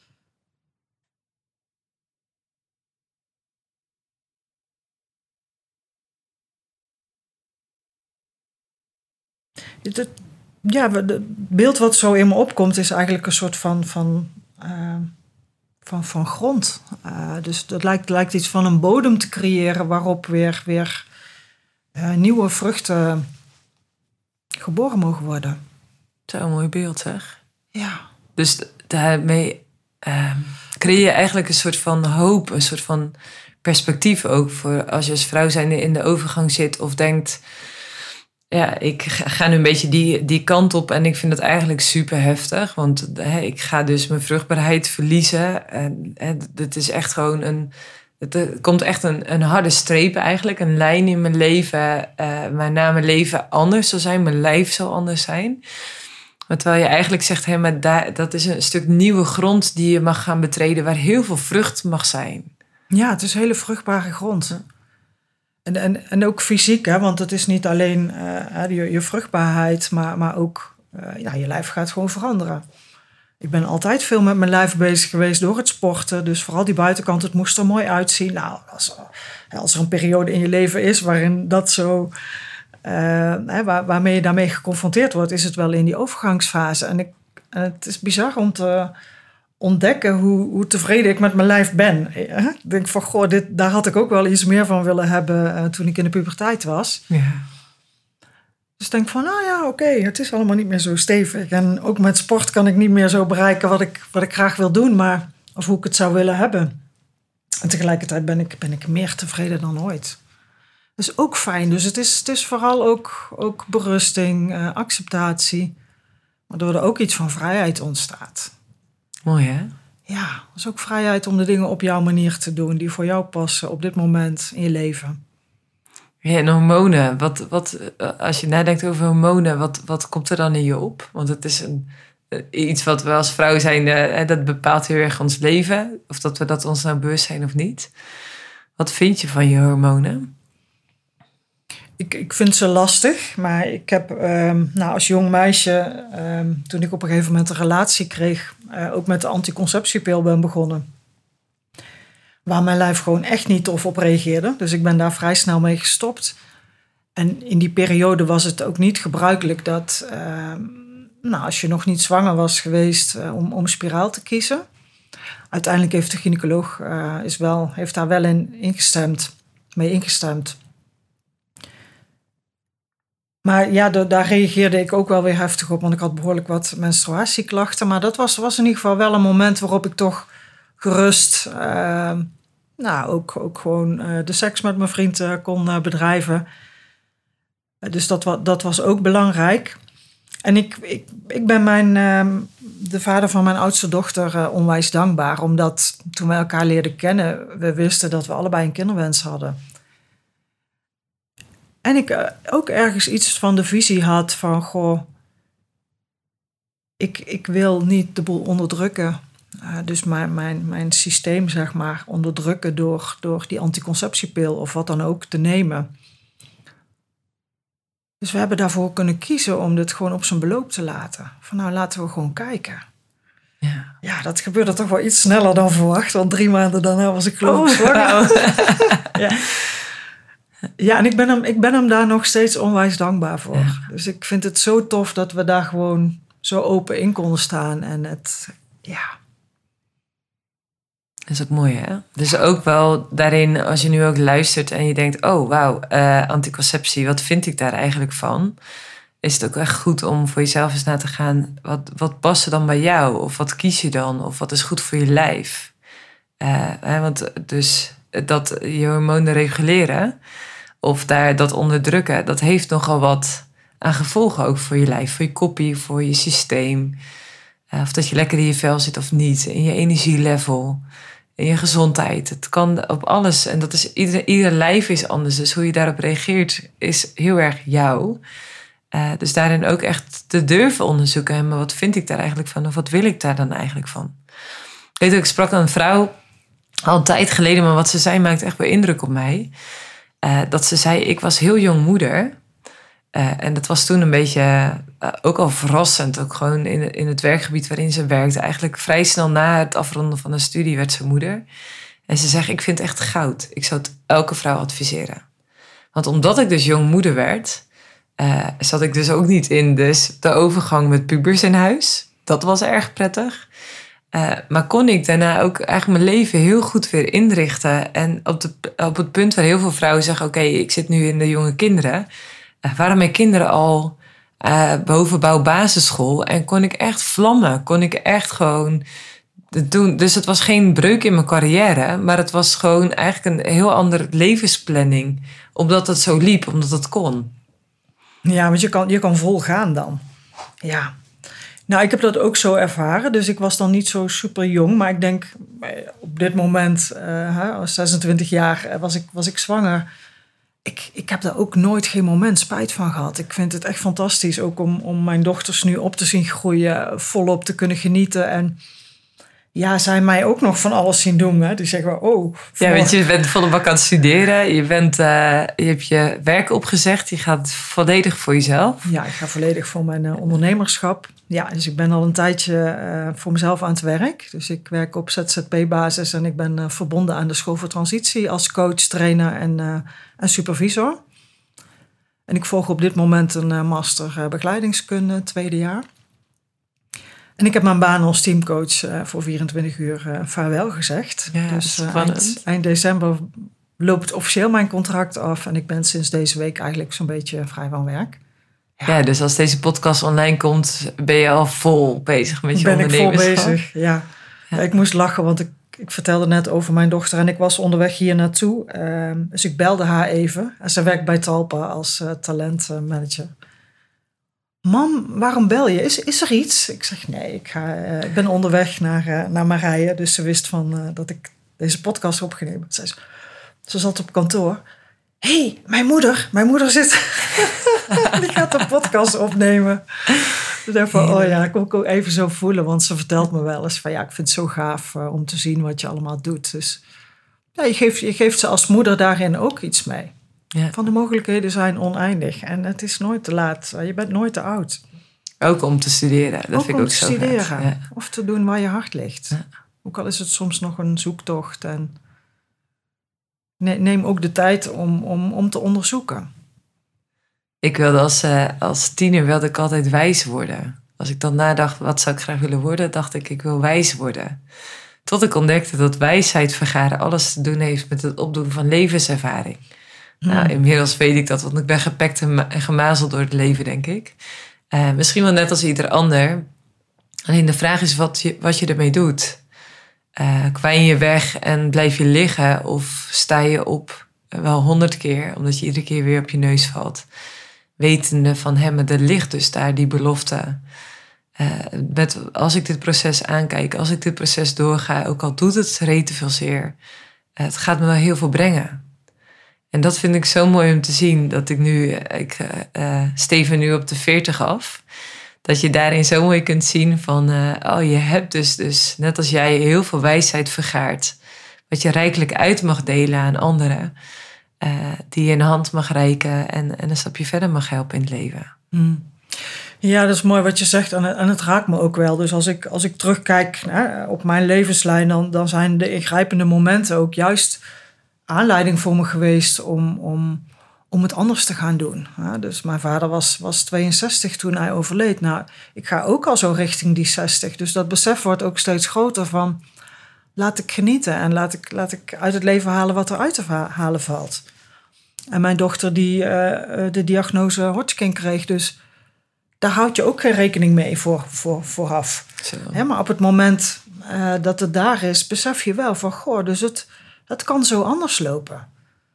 het, ja, het beeld wat zo in me opkomt is eigenlijk een soort van, van, uh, van, van grond. Uh, dus dat lijkt, lijkt iets van een bodem te creëren waarop weer, weer uh, nieuwe vruchten geboren mogen worden. Zo'n mooi beeld, zeg. Ja. Dus daarmee uh, creëer je eigenlijk een soort van hoop, een soort van perspectief ook voor als je als vrouw zijnde in de overgang zit of denkt, ja, ik ga nu een beetje die, die kant op en ik vind dat eigenlijk super heftig, want hè, ik ga dus mijn vruchtbaarheid verliezen en, en het is echt gewoon een, het, het komt echt een, een harde streep eigenlijk, een lijn in mijn leven, uh, waarna mijn leven anders zal zijn, mijn lijf zal anders zijn. Maar terwijl je eigenlijk zegt, hé, maar daar, dat is een stuk nieuwe grond die je mag gaan betreden, waar heel veel vrucht mag zijn. Ja, het is hele vruchtbare grond. En, en, en ook fysiek, hè, want het is niet alleen uh, je, je vruchtbaarheid, maar, maar ook uh, ja, je lijf gaat gewoon veranderen. Ik ben altijd veel met mijn lijf bezig geweest door het sporten. Dus vooral die buitenkant, het moest er mooi uitzien. Nou, als, als er een periode in je leven is waarin dat zo, uh, waar, waarmee je daarmee geconfronteerd wordt, is het wel in die overgangsfase. En, ik, en het is bizar om te ontdekken hoe, hoe tevreden ik met mijn lijf ben. Ik denk van, goh, dit, daar had ik ook wel iets meer van willen hebben uh, toen ik in de puberteit was. Ja. Dus ik denk van, nou ja, oké, okay, het is allemaal niet meer zo stevig. En ook met sport kan ik niet meer zo bereiken wat ik, wat ik graag wil doen, maar, of hoe ik het zou willen hebben. En tegelijkertijd ben ik, ben ik meer tevreden dan ooit. Dat is ook fijn. Dus het is, het is vooral ook, ook berusting, uh, acceptatie, waardoor er ook iets van vrijheid ontstaat. Mooi, hè? Ja, dat is ook vrijheid om de dingen op jouw manier te doen, die voor jou passen op dit moment in je leven. Ja, en hormonen. Wat, wat, als je nadenkt over hormonen, wat, wat komt er dan in je op? Want het is een, iets wat we als vrouw zijn, uh, dat bepaalt heel erg ons leven. Of dat we dat ons nou bewust zijn of niet. Wat vind je van je hormonen? Ik, ik vind ze lastig, maar ik heb um, nou, als jong meisje, um, toen ik op een gegeven moment een relatie kreeg, uh, ook met de anticonceptiepil ben begonnen. Waar mijn lijf gewoon echt niet tof op reageerde. Dus ik ben daar vrij snel mee gestopt. En in die periode was het ook niet gebruikelijk dat, uh, nou, als je nog niet zwanger was geweest, uh, om, om spiraal te kiezen. Uiteindelijk heeft de gynaecoloog uh, is wel, heeft daar wel in ingestemd, mee ingestemd. Maar ja, de, daar reageerde ik ook wel weer heftig op, want ik had behoorlijk wat menstruatieklachten. Maar dat was, was in ieder geval wel een moment waarop ik toch gerust, uh, nou, ook, ook gewoon uh, de seks met mijn vriend uh, kon uh, bedrijven. Uh, dus dat, dat was ook belangrijk. En ik, ik, ik ben mijn, uh, de vader van mijn oudste dochter uh, onwijs dankbaar, omdat toen we elkaar leerden kennen, we wisten dat we allebei een kinderwens hadden. En ik uh, ook ergens iets van de visie had van, goh, ik, ik wil niet de boel onderdrukken. Uh, dus mijn, mijn, mijn systeem, zeg maar, onderdrukken door, door die anticonceptiepil of wat dan ook te nemen. Dus we hebben daarvoor kunnen kiezen om dit gewoon op zijn beloop te laten. Van nou, laten we gewoon kijken. Ja, ja dat gebeurde toch wel iets sneller dan verwacht. Want drie maanden daarna was ik geloof ik zwanger. Oh, ja. ja, en ik ben, hem, ik ben hem daar nog steeds onwijs dankbaar voor. Ja. Dus ik vind het zo tof dat we daar gewoon zo open in konden staan. En het, ja... Dat is ook mooi, hè? Dus ook wel daarin, als je nu ook luistert en je denkt, oh wauw, uh, anticonceptie, wat vind ik daar eigenlijk van? Is het ook echt goed om voor jezelf eens na te gaan, wat, wat past er dan bij jou? Of wat kies je dan? Of wat is goed voor je lijf? Uh, hè, want dus dat je hormonen reguleren of daar dat onderdrukken, dat heeft nogal wat aan gevolgen ook voor je lijf, voor je koppie, voor je systeem. Uh, of dat je lekker in je vel zit of niet, in je energielevel, in je gezondheid. Het kan op alles. En dat is ieder, ieder lijf is anders. Dus hoe je daarop reageert is heel erg jou. Uh, dus daarin ook echt te durven onderzoeken. En maar wat vind ik daar eigenlijk van? Of wat wil ik daar dan eigenlijk van? Ik weet ook, ik sprak aan een vrouw al een tijd geleden, maar wat ze zei maakt echt wel indruk op mij. Uh, dat ze zei, ik was heel jong moeder. Uh, en dat was toen een beetje uh, ook al verrassend. Ook gewoon in, in het werkgebied waarin ze werkte. Eigenlijk vrij snel na het afronden van de studie werd ze moeder. En ze zegt, ik vind het echt goud. Ik zou het elke vrouw adviseren. Want omdat ik dus jong moeder werd, uh, zat ik dus ook niet in dus de overgang met pubers in huis. Dat was erg prettig. Uh, maar kon ik daarna ook eigenlijk mijn leven heel goed weer inrichten. En op, de, op het punt waar heel veel vrouwen zeggen, oké, okay, ik zit nu in de jonge kinderen. Uh, waren mijn kinderen al uh, bovenbouw basisschool. En kon ik echt vlammen. Kon ik echt gewoon doen. Dus het was geen breuk in mijn carrière. Maar het was gewoon eigenlijk een heel andere levensplanning. Omdat het zo liep, omdat het kon. Ja, want je kan, je kan vol gaan dan. Ja. Nou, ik heb dat ook zo ervaren. Dus ik was dan niet zo super jong. Maar ik denk, op dit moment, uh, als zesentwintig jaar, was ik, was ik zwanger. ik, ik heb daar ook nooit geen moment spijt van gehad. Ik vind het echt fantastisch ook om, om mijn dochters nu op te zien groeien, volop te kunnen genieten. En ja, zij mij ook nog van alles zien doen. Hè? Die zeggen, oh. Ja, weet je, je bent volle bak aan het studeren. Je, bent, uh, je hebt je werk opgezegd. Je gaat volledig voor jezelf. Ja, ik ga volledig voor mijn uh, ondernemerschap. Ja, dus ik ben al een tijdje uh, voor mezelf aan het werk. Dus ik werk op Z Z P-basis en ik ben uh, verbonden aan de School voor Transitie als coach, trainer en, uh, en supervisor. En ik volg op dit moment een uh, master uh, begeleidingskunde, tweede jaar. En ik heb mijn baan als teamcoach uh, voor vierentwintig uur uh, vaarwel gezegd. Ja, dus uh, eind, eind december loopt officieel mijn contract af. En ik ben sinds deze week eigenlijk zo'n beetje vrij van werk. Ja, ja, dus als deze podcast online komt, ben je al vol bezig met je ondernemerschap. Ben ik vol bezig, ja. ja. Ik moest lachen, want ik, ik vertelde net over mijn dochter en ik was onderweg hier naartoe. Uh, dus ik belde haar even. En ze werkt bij Talpa als uh, talentmanager. Mam, waarom bel je? Is, is er iets? Ik zeg, nee, ik, ga, uh, ik ben onderweg naar, uh, naar Marije. Dus ze wist van, uh, dat ik deze podcast opgenomen. Ze, zei, ze zat op kantoor. Hé, hey, mijn moeder. Mijn moeder zit... Die gaat de podcast opnemen. Ik dacht van, oh ja, ik wil ook even zo voelen. Want ze vertelt me wel eens van, ja, ik vind het zo gaaf uh, om te zien wat je allemaal doet. Dus ja, je geeft, je geeft ze als moeder daarin ook iets mee. Ja. Van de mogelijkheden zijn oneindig. En het is nooit te laat. Je bent nooit te oud. Ook om te studeren. Dat ook vind ik ook zo studeren. Ja. Of te doen waar je hart ligt. Ja. Ook al is het soms nog een zoektocht. En neem ook de tijd om, om, om te onderzoeken. Ik wilde als, uh, als tiener wilde ik altijd wijs worden. Als ik dan nadacht, wat zou ik graag willen worden? Dacht ik, ik wil wijs worden. Tot ik ontdekte dat wijsheid vergaren alles te doen heeft met het opdoen van levenservaring. Hmm. Nou, inmiddels weet ik dat, want ik ben gepakt en gemazeld door het leven, denk ik. Uh, misschien wel net als ieder ander. Alleen de vraag is wat je, wat je ermee doet. Uh, kwijn je weg en blijf je liggen of sta je op wel honderd keer, omdat je iedere keer weer op je neus valt. Wetende van hem, er ligt dus daar die belofte. Uh, met, als ik dit proces aankijk, als ik dit proces doorga, ook al doet het rete veel zeer, uh, het gaat me wel heel veel brengen. En dat vind ik zo mooi om te zien, dat ik nu, ik uh, steven nu op de veertig af, dat je daarin zo mooi kunt zien van, uh, oh, je hebt dus, dus, net als jij, heel veel wijsheid vergaard, wat je rijkelijk uit mag delen aan anderen, uh, die je een hand mag reiken en, en een stapje verder mag helpen in het leven. Hmm. Ja, dat is mooi wat je zegt en, en het raakt me ook wel. Dus als ik, als ik terugkijk hè, op mijn levenslijn, dan, dan zijn de ingrijpende momenten ook juist aanleiding voor me geweest om, om, om het anders te gaan doen. Ja, dus mijn vader was, was tweeënzestig toen hij overleed. Nou, ik ga ook al zo richting die zestig. Dus dat besef wordt ook steeds groter van, laat ik genieten en laat ik, laat ik uit het leven halen wat er uit te halen valt. En mijn dochter die uh, de diagnose Hodgkin kreeg, dus daar houd je ook geen rekening mee voor, voor, vooraf. He, maar op het moment uh, dat het daar is, besef je wel van, goh, dus het, het kan zo anders lopen.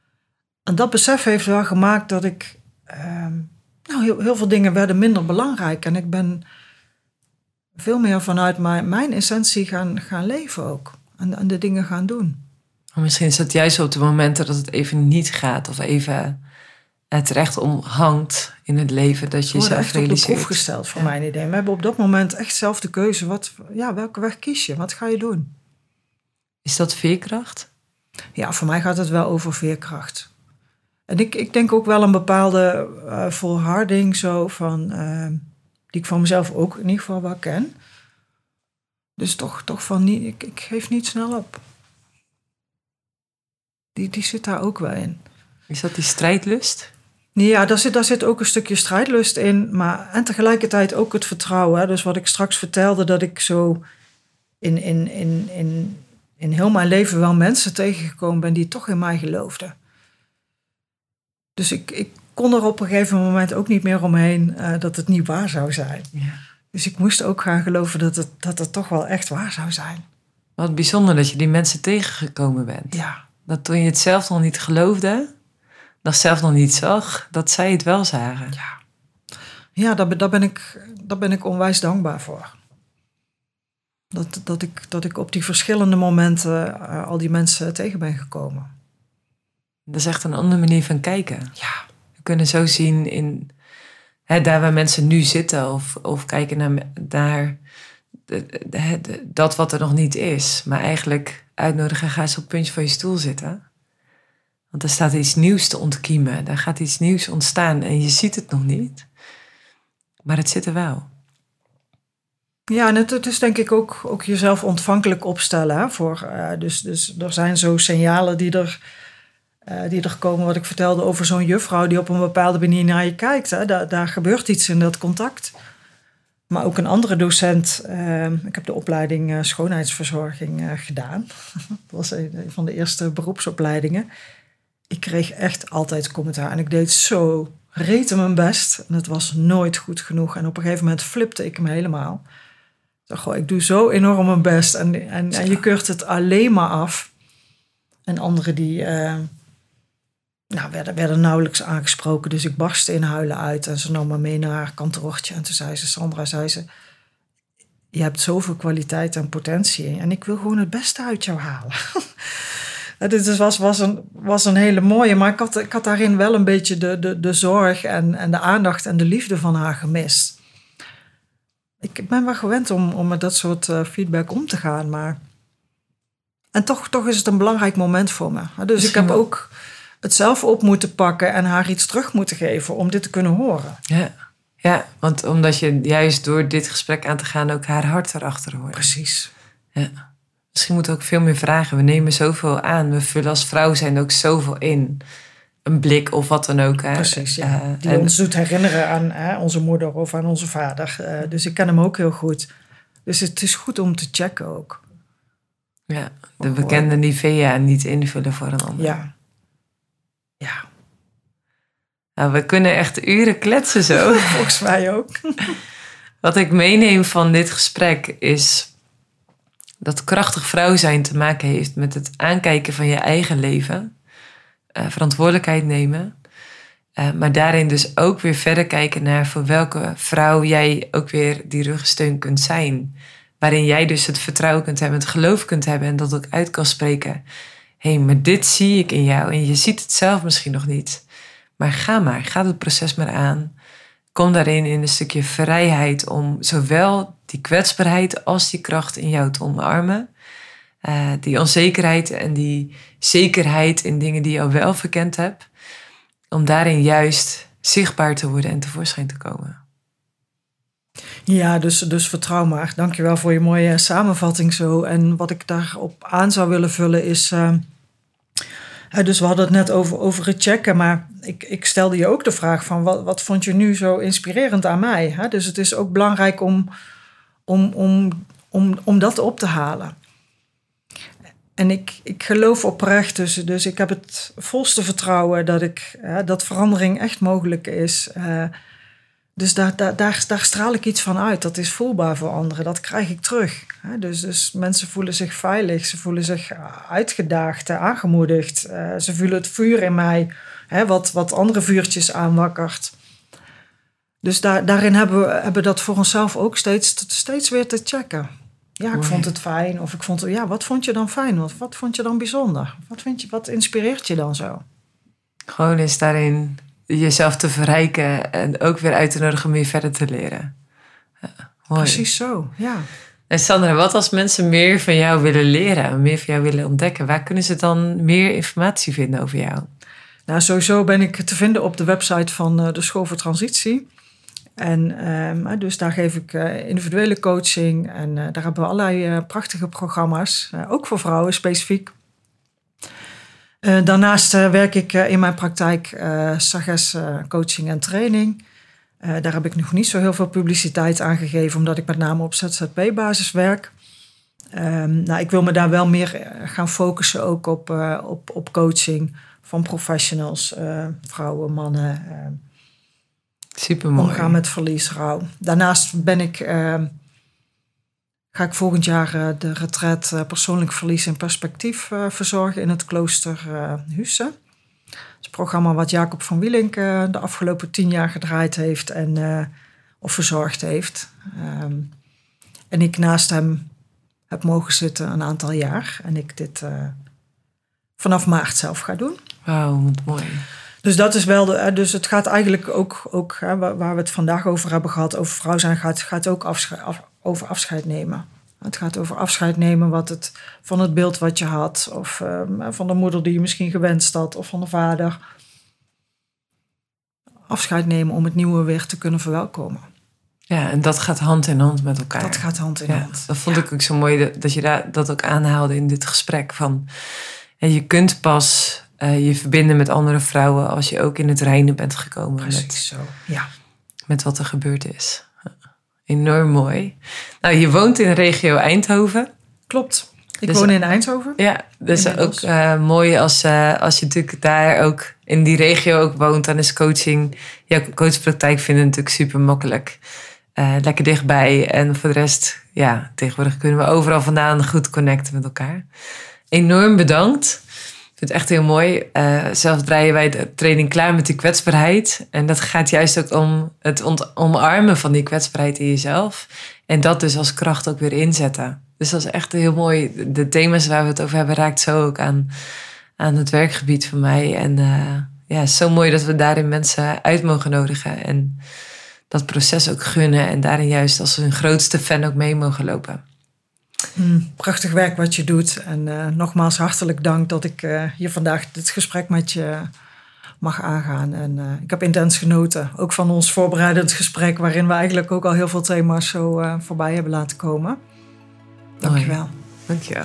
En dat besef heeft wel gemaakt dat ik, uh, nou, heel, heel veel dingen werden minder belangrijk. En ik ben veel meer vanuit mijn, mijn essentie gaan, gaan leven ook. En, en de dingen gaan doen. Maar misschien is het juist op de momenten dat het even niet gaat of even het recht om hangt in het leven, dat je jezelf realiseert. Op de proef gesteld voor ja. mijn idee. We hebben op dat moment echt zelf de keuze. Wat, ja, welke weg kies je? Wat ga je doen? Is dat veerkracht? Ja, voor mij gaat het wel over veerkracht. En ik, ik denk ook wel een bepaalde uh, volharding zo van, uh, die ik van mezelf ook in ieder geval wel ken. Dus toch, toch van, niet, ik, ik geef niet snel op. Die, die zit daar ook wel in. Is dat die strijdlust? Ja, daar zit, daar zit ook een stukje strijdlust in. Maar, en tegelijkertijd ook het vertrouwen. Hè? Dus wat ik straks vertelde, dat ik zo in, in, in, in, in heel mijn leven wel mensen tegengekomen ben die toch in mij geloofden. Dus ik, ik kon er op een gegeven moment ook niet meer omheen uh, dat het niet waar zou zijn. Ja. Dus ik moest ook gaan geloven dat het, dat het toch wel echt waar zou zijn. Wat bijzonder dat je die mensen tegengekomen bent. Ja. Dat toen je het zelf nog niet geloofde, nog zelf nog niet zag, dat zij het wel zagen. Ja, ja daar, daar, ben ik, daar ben ik onwijs dankbaar voor. Dat, dat, ik, dat ik op die verschillende momenten uh, al die mensen tegen ben gekomen. Dat is echt een andere manier van kijken. Ja. We kunnen zo zien in hè, daar waar mensen nu zitten. Of, of kijken naar, naar de, de, de, dat wat er nog niet is. Maar eigenlijk uitnodigen, ga eens op het puntje van je stoel zitten. Want er staat iets nieuws te ontkiemen. Daar gaat iets nieuws ontstaan en je ziet het nog niet. Maar het zit er wel. Ja, en het, het is denk ik ook, ook jezelf ontvankelijk opstellen. Hè, voor, uh, dus, dus er zijn zo signalen die er, uh, die er komen. Wat ik vertelde over zo'n juffrouw die op een bepaalde manier naar je kijkt. Hè. Daar, daar gebeurt iets in dat contact. Maar ook een andere docent. Uh, ik heb de opleiding uh, schoonheidsverzorging uh, gedaan. Dat was een van de eerste beroepsopleidingen. Ik kreeg echt altijd commentaar. En ik deed zo rete mijn best. En het was nooit goed genoeg. En op een gegeven moment flipte ik me helemaal. Ik dacht, goh, ik doe zo enorm mijn best. En, en, en je keurt het alleen maar af. En anderen die uh, nou, werden, werden nauwelijks aangesproken. Dus ik barstte in huilen uit. En ze nam me mee naar haar kantoortje. En toen zei ze, Sandra, zei ze, je hebt zoveel kwaliteit en potentie. En ik wil gewoon het beste uit jou halen. Het was, was, een, was een hele mooie, maar ik had, ik had daarin wel een beetje de, de, de zorg en, en de aandacht en de liefde van haar gemist. Ik ben wel gewend om, om met dat soort uh, feedback om te gaan, maar... En toch, toch is het een belangrijk moment voor me. Dus Misschien ik heb wel. ook het zelf op moeten pakken en haar iets terug moeten geven om dit te kunnen horen. Ja, ja, want omdat je juist door dit gesprek aan te gaan ook haar hart erachter hoort. Precies. Ja. Misschien moeten we ook veel meer vragen. We nemen zoveel aan. We vullen als vrouw zijn ook zoveel in. Een blik of wat dan ook. Hè. Precies, ja. Uh, Die en... ons doet herinneren aan hè, onze moeder of aan onze vader. Uh, dus ik ken hem ook heel goed. Dus het is goed om te checken ook. Ja, de bekende Nivea niet invullen voor een ander. Ja. Ja. Nou, we kunnen echt uren kletsen zo. Volgens mij ook. Wat ik meeneem van dit gesprek is... dat krachtig vrouw zijn te maken heeft met het aankijken van je eigen leven. Uh, verantwoordelijkheid nemen. Uh, maar daarin dus ook weer verder kijken naar voor welke vrouw jij ook weer die ruggensteun kunt zijn. Waarin jij dus het vertrouwen kunt hebben, het geloof kunt hebben en dat ook uit kan spreken. Hé, hey, maar dit zie ik in jou en je ziet het zelf misschien nog niet. Maar ga maar, ga het proces maar aan. Kom daarin in een stukje vrijheid om zowel die kwetsbaarheid als die kracht in jou te omarmen. Uh, die onzekerheid en die zekerheid in dingen die je al wel verkend hebt. Om daarin juist zichtbaar te worden en tevoorschijn te komen. Ja, dus, dus vertrouw maar. Dankjewel voor je mooie samenvatting zo. En wat ik daarop aan zou willen vullen is... Uh, dus we hadden het net over, over het checken, maar ik, ik stelde je ook de vraag van... wat, wat vond je nu zo inspirerend aan mij? Hè? Dus het is ook belangrijk om, om, om, om, om dat op te halen. En ik, ik geloof oprecht, dus, dus ik heb het volste vertrouwen... dat, ik, hè, dat verandering echt mogelijk is... Uh, Dus daar, daar, daar, daar straal ik iets van uit. Dat is voelbaar voor anderen. Dat krijg ik terug. Dus, dus mensen voelen zich veilig. Ze voelen zich uitgedaagd, aangemoedigd. Ze voelen het vuur in mij. Wat, wat andere vuurtjes aanwakkert. Dus daar, daarin hebben we hebben dat voor onszelf ook steeds, steeds weer te checken. Ja, ik vond het fijn. Of ik vond het, ja, wat vond je dan fijn? Wat, wat vond je dan bijzonder? Wat, vind je, wat inspireert je dan zo? Gewoon is daarin... jezelf te verrijken en ook weer uit te nodigen om weer verder te leren. Ja, mooi. Precies zo, ja. En Sandra, wat als mensen meer van jou willen leren, meer van jou willen ontdekken? Waar kunnen ze dan meer informatie vinden over jou? Nou, sowieso ben ik te vinden op de website van de School voor Transitie. En um, dus daar geef ik uh, individuele coaching. En uh, daar hebben we allerlei uh, prachtige programma's. Uh, ook voor vrouwen specifiek. Uh, daarnaast uh, werk ik uh, in mijn praktijk uh, Sages uh, coaching en training. Uh, daar heb ik nog niet zo heel veel publiciteit aan gegeven... omdat ik met name op Z Z P-basis werk. Um, nou, ik wil me daar wel meer gaan focussen ook op, uh, op, op coaching van professionals. Uh, vrouwen, mannen. Uh, Supermooi. Omgaan met verlies, rouw. Daarnaast ben ik... Uh, ga ik volgend jaar uh, de retreat uh, persoonlijk verlies en perspectief uh, verzorgen in het klooster uh, Husse. Dat is een programma wat Jacob van Wielink uh, de afgelopen tien jaar gedraaid heeft en uh, of verzorgd heeft. Um, en ik naast hem heb mogen zitten een aantal jaar en ik dit uh, vanaf maart zelf ga doen. Wauw, wat mooi. Dus dat is wel de, dus het gaat eigenlijk ook, ook hè, waar we het vandaag over hebben gehad, over vrouw zijn, gaat, gaat ook afscheid, af, over afscheid nemen. Het gaat over afscheid nemen wat het, van het beeld wat je had, of um, van de moeder die je misschien gewenst had, of van de vader. Afscheid nemen om het nieuwe weer te kunnen verwelkomen. Ja, en dat gaat hand in hand met elkaar. Dat gaat hand in ja, hand. Dat vond ja. ik ook zo mooi dat, dat je daar, dat ook aanhaalde in dit gesprek. Van, en je kunt pas uh, je verbinden met andere vrouwen als je ook in het reine bent gekomen. Precies met, zo, ja. Met wat er gebeurd is. Enorm mooi. Nou, je woont in de regio Eindhoven. Klopt. Ik dus, woon in Eindhoven. Ja, dus ook uh, mooi als, uh, als je natuurlijk daar ook in die regio ook woont. Dan is coaching, jouw coachpraktijk vinden natuurlijk super makkelijk. Uh, lekker dichtbij. En voor de rest, ja, tegenwoordig kunnen we overal vandaan goed connecten met elkaar. Enorm bedankt. Ik vind het echt heel mooi. Uh, zelf draaien wij de training klaar met die kwetsbaarheid. En dat gaat juist ook om het ont- omarmen van die kwetsbaarheid in jezelf. En dat dus als kracht ook weer inzetten. Dus dat is echt heel mooi. De thema's waar we het over hebben raakt zo ook aan, aan het werkgebied van mij. En uh, ja, zo mooi dat we daarin mensen uit mogen nodigen. En dat proces ook gunnen. En daarin juist als hun grootste fan ook mee mogen lopen. Mm, prachtig werk wat je doet. En uh, nogmaals hartelijk dank dat ik uh, hier vandaag dit gesprek met je mag aangaan. En uh, ik heb intens genoten. Ook van ons voorbereidend gesprek. Waarin we eigenlijk ook al heel veel thema's zo uh, voorbij hebben laten komen. Dank je wel. Dank je wel.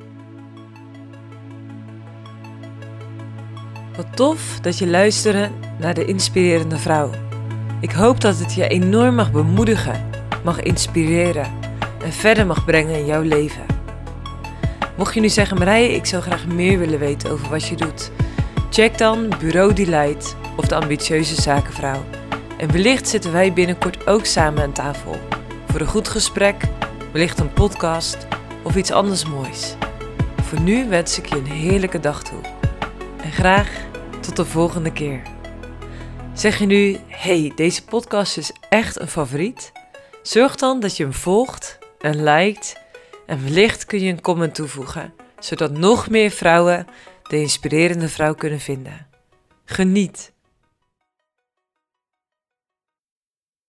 Wat tof dat je luisterde naar de inspirerende vrouw. Ik hoop dat het je enorm mag bemoedigen, mag inspireren en verder mag brengen in jouw leven. Mocht je nu zeggen, Marije, ik zou graag meer willen weten over wat je doet, check dan Bureau Delight of de Ambitieuze Zakenvrouw. En wellicht zitten wij binnenkort ook samen aan tafel voor een goed gesprek, wellicht een podcast of iets anders moois. Voor nu wens ik je een heerlijke dag toe. En graag tot de volgende keer. Zeg je nu, hey, deze podcast is echt een favoriet? Zorg dan dat je hem volgt en liked. En wellicht kun je een comment toevoegen, zodat nog meer vrouwen de inspirerende vrouw kunnen vinden. Geniet!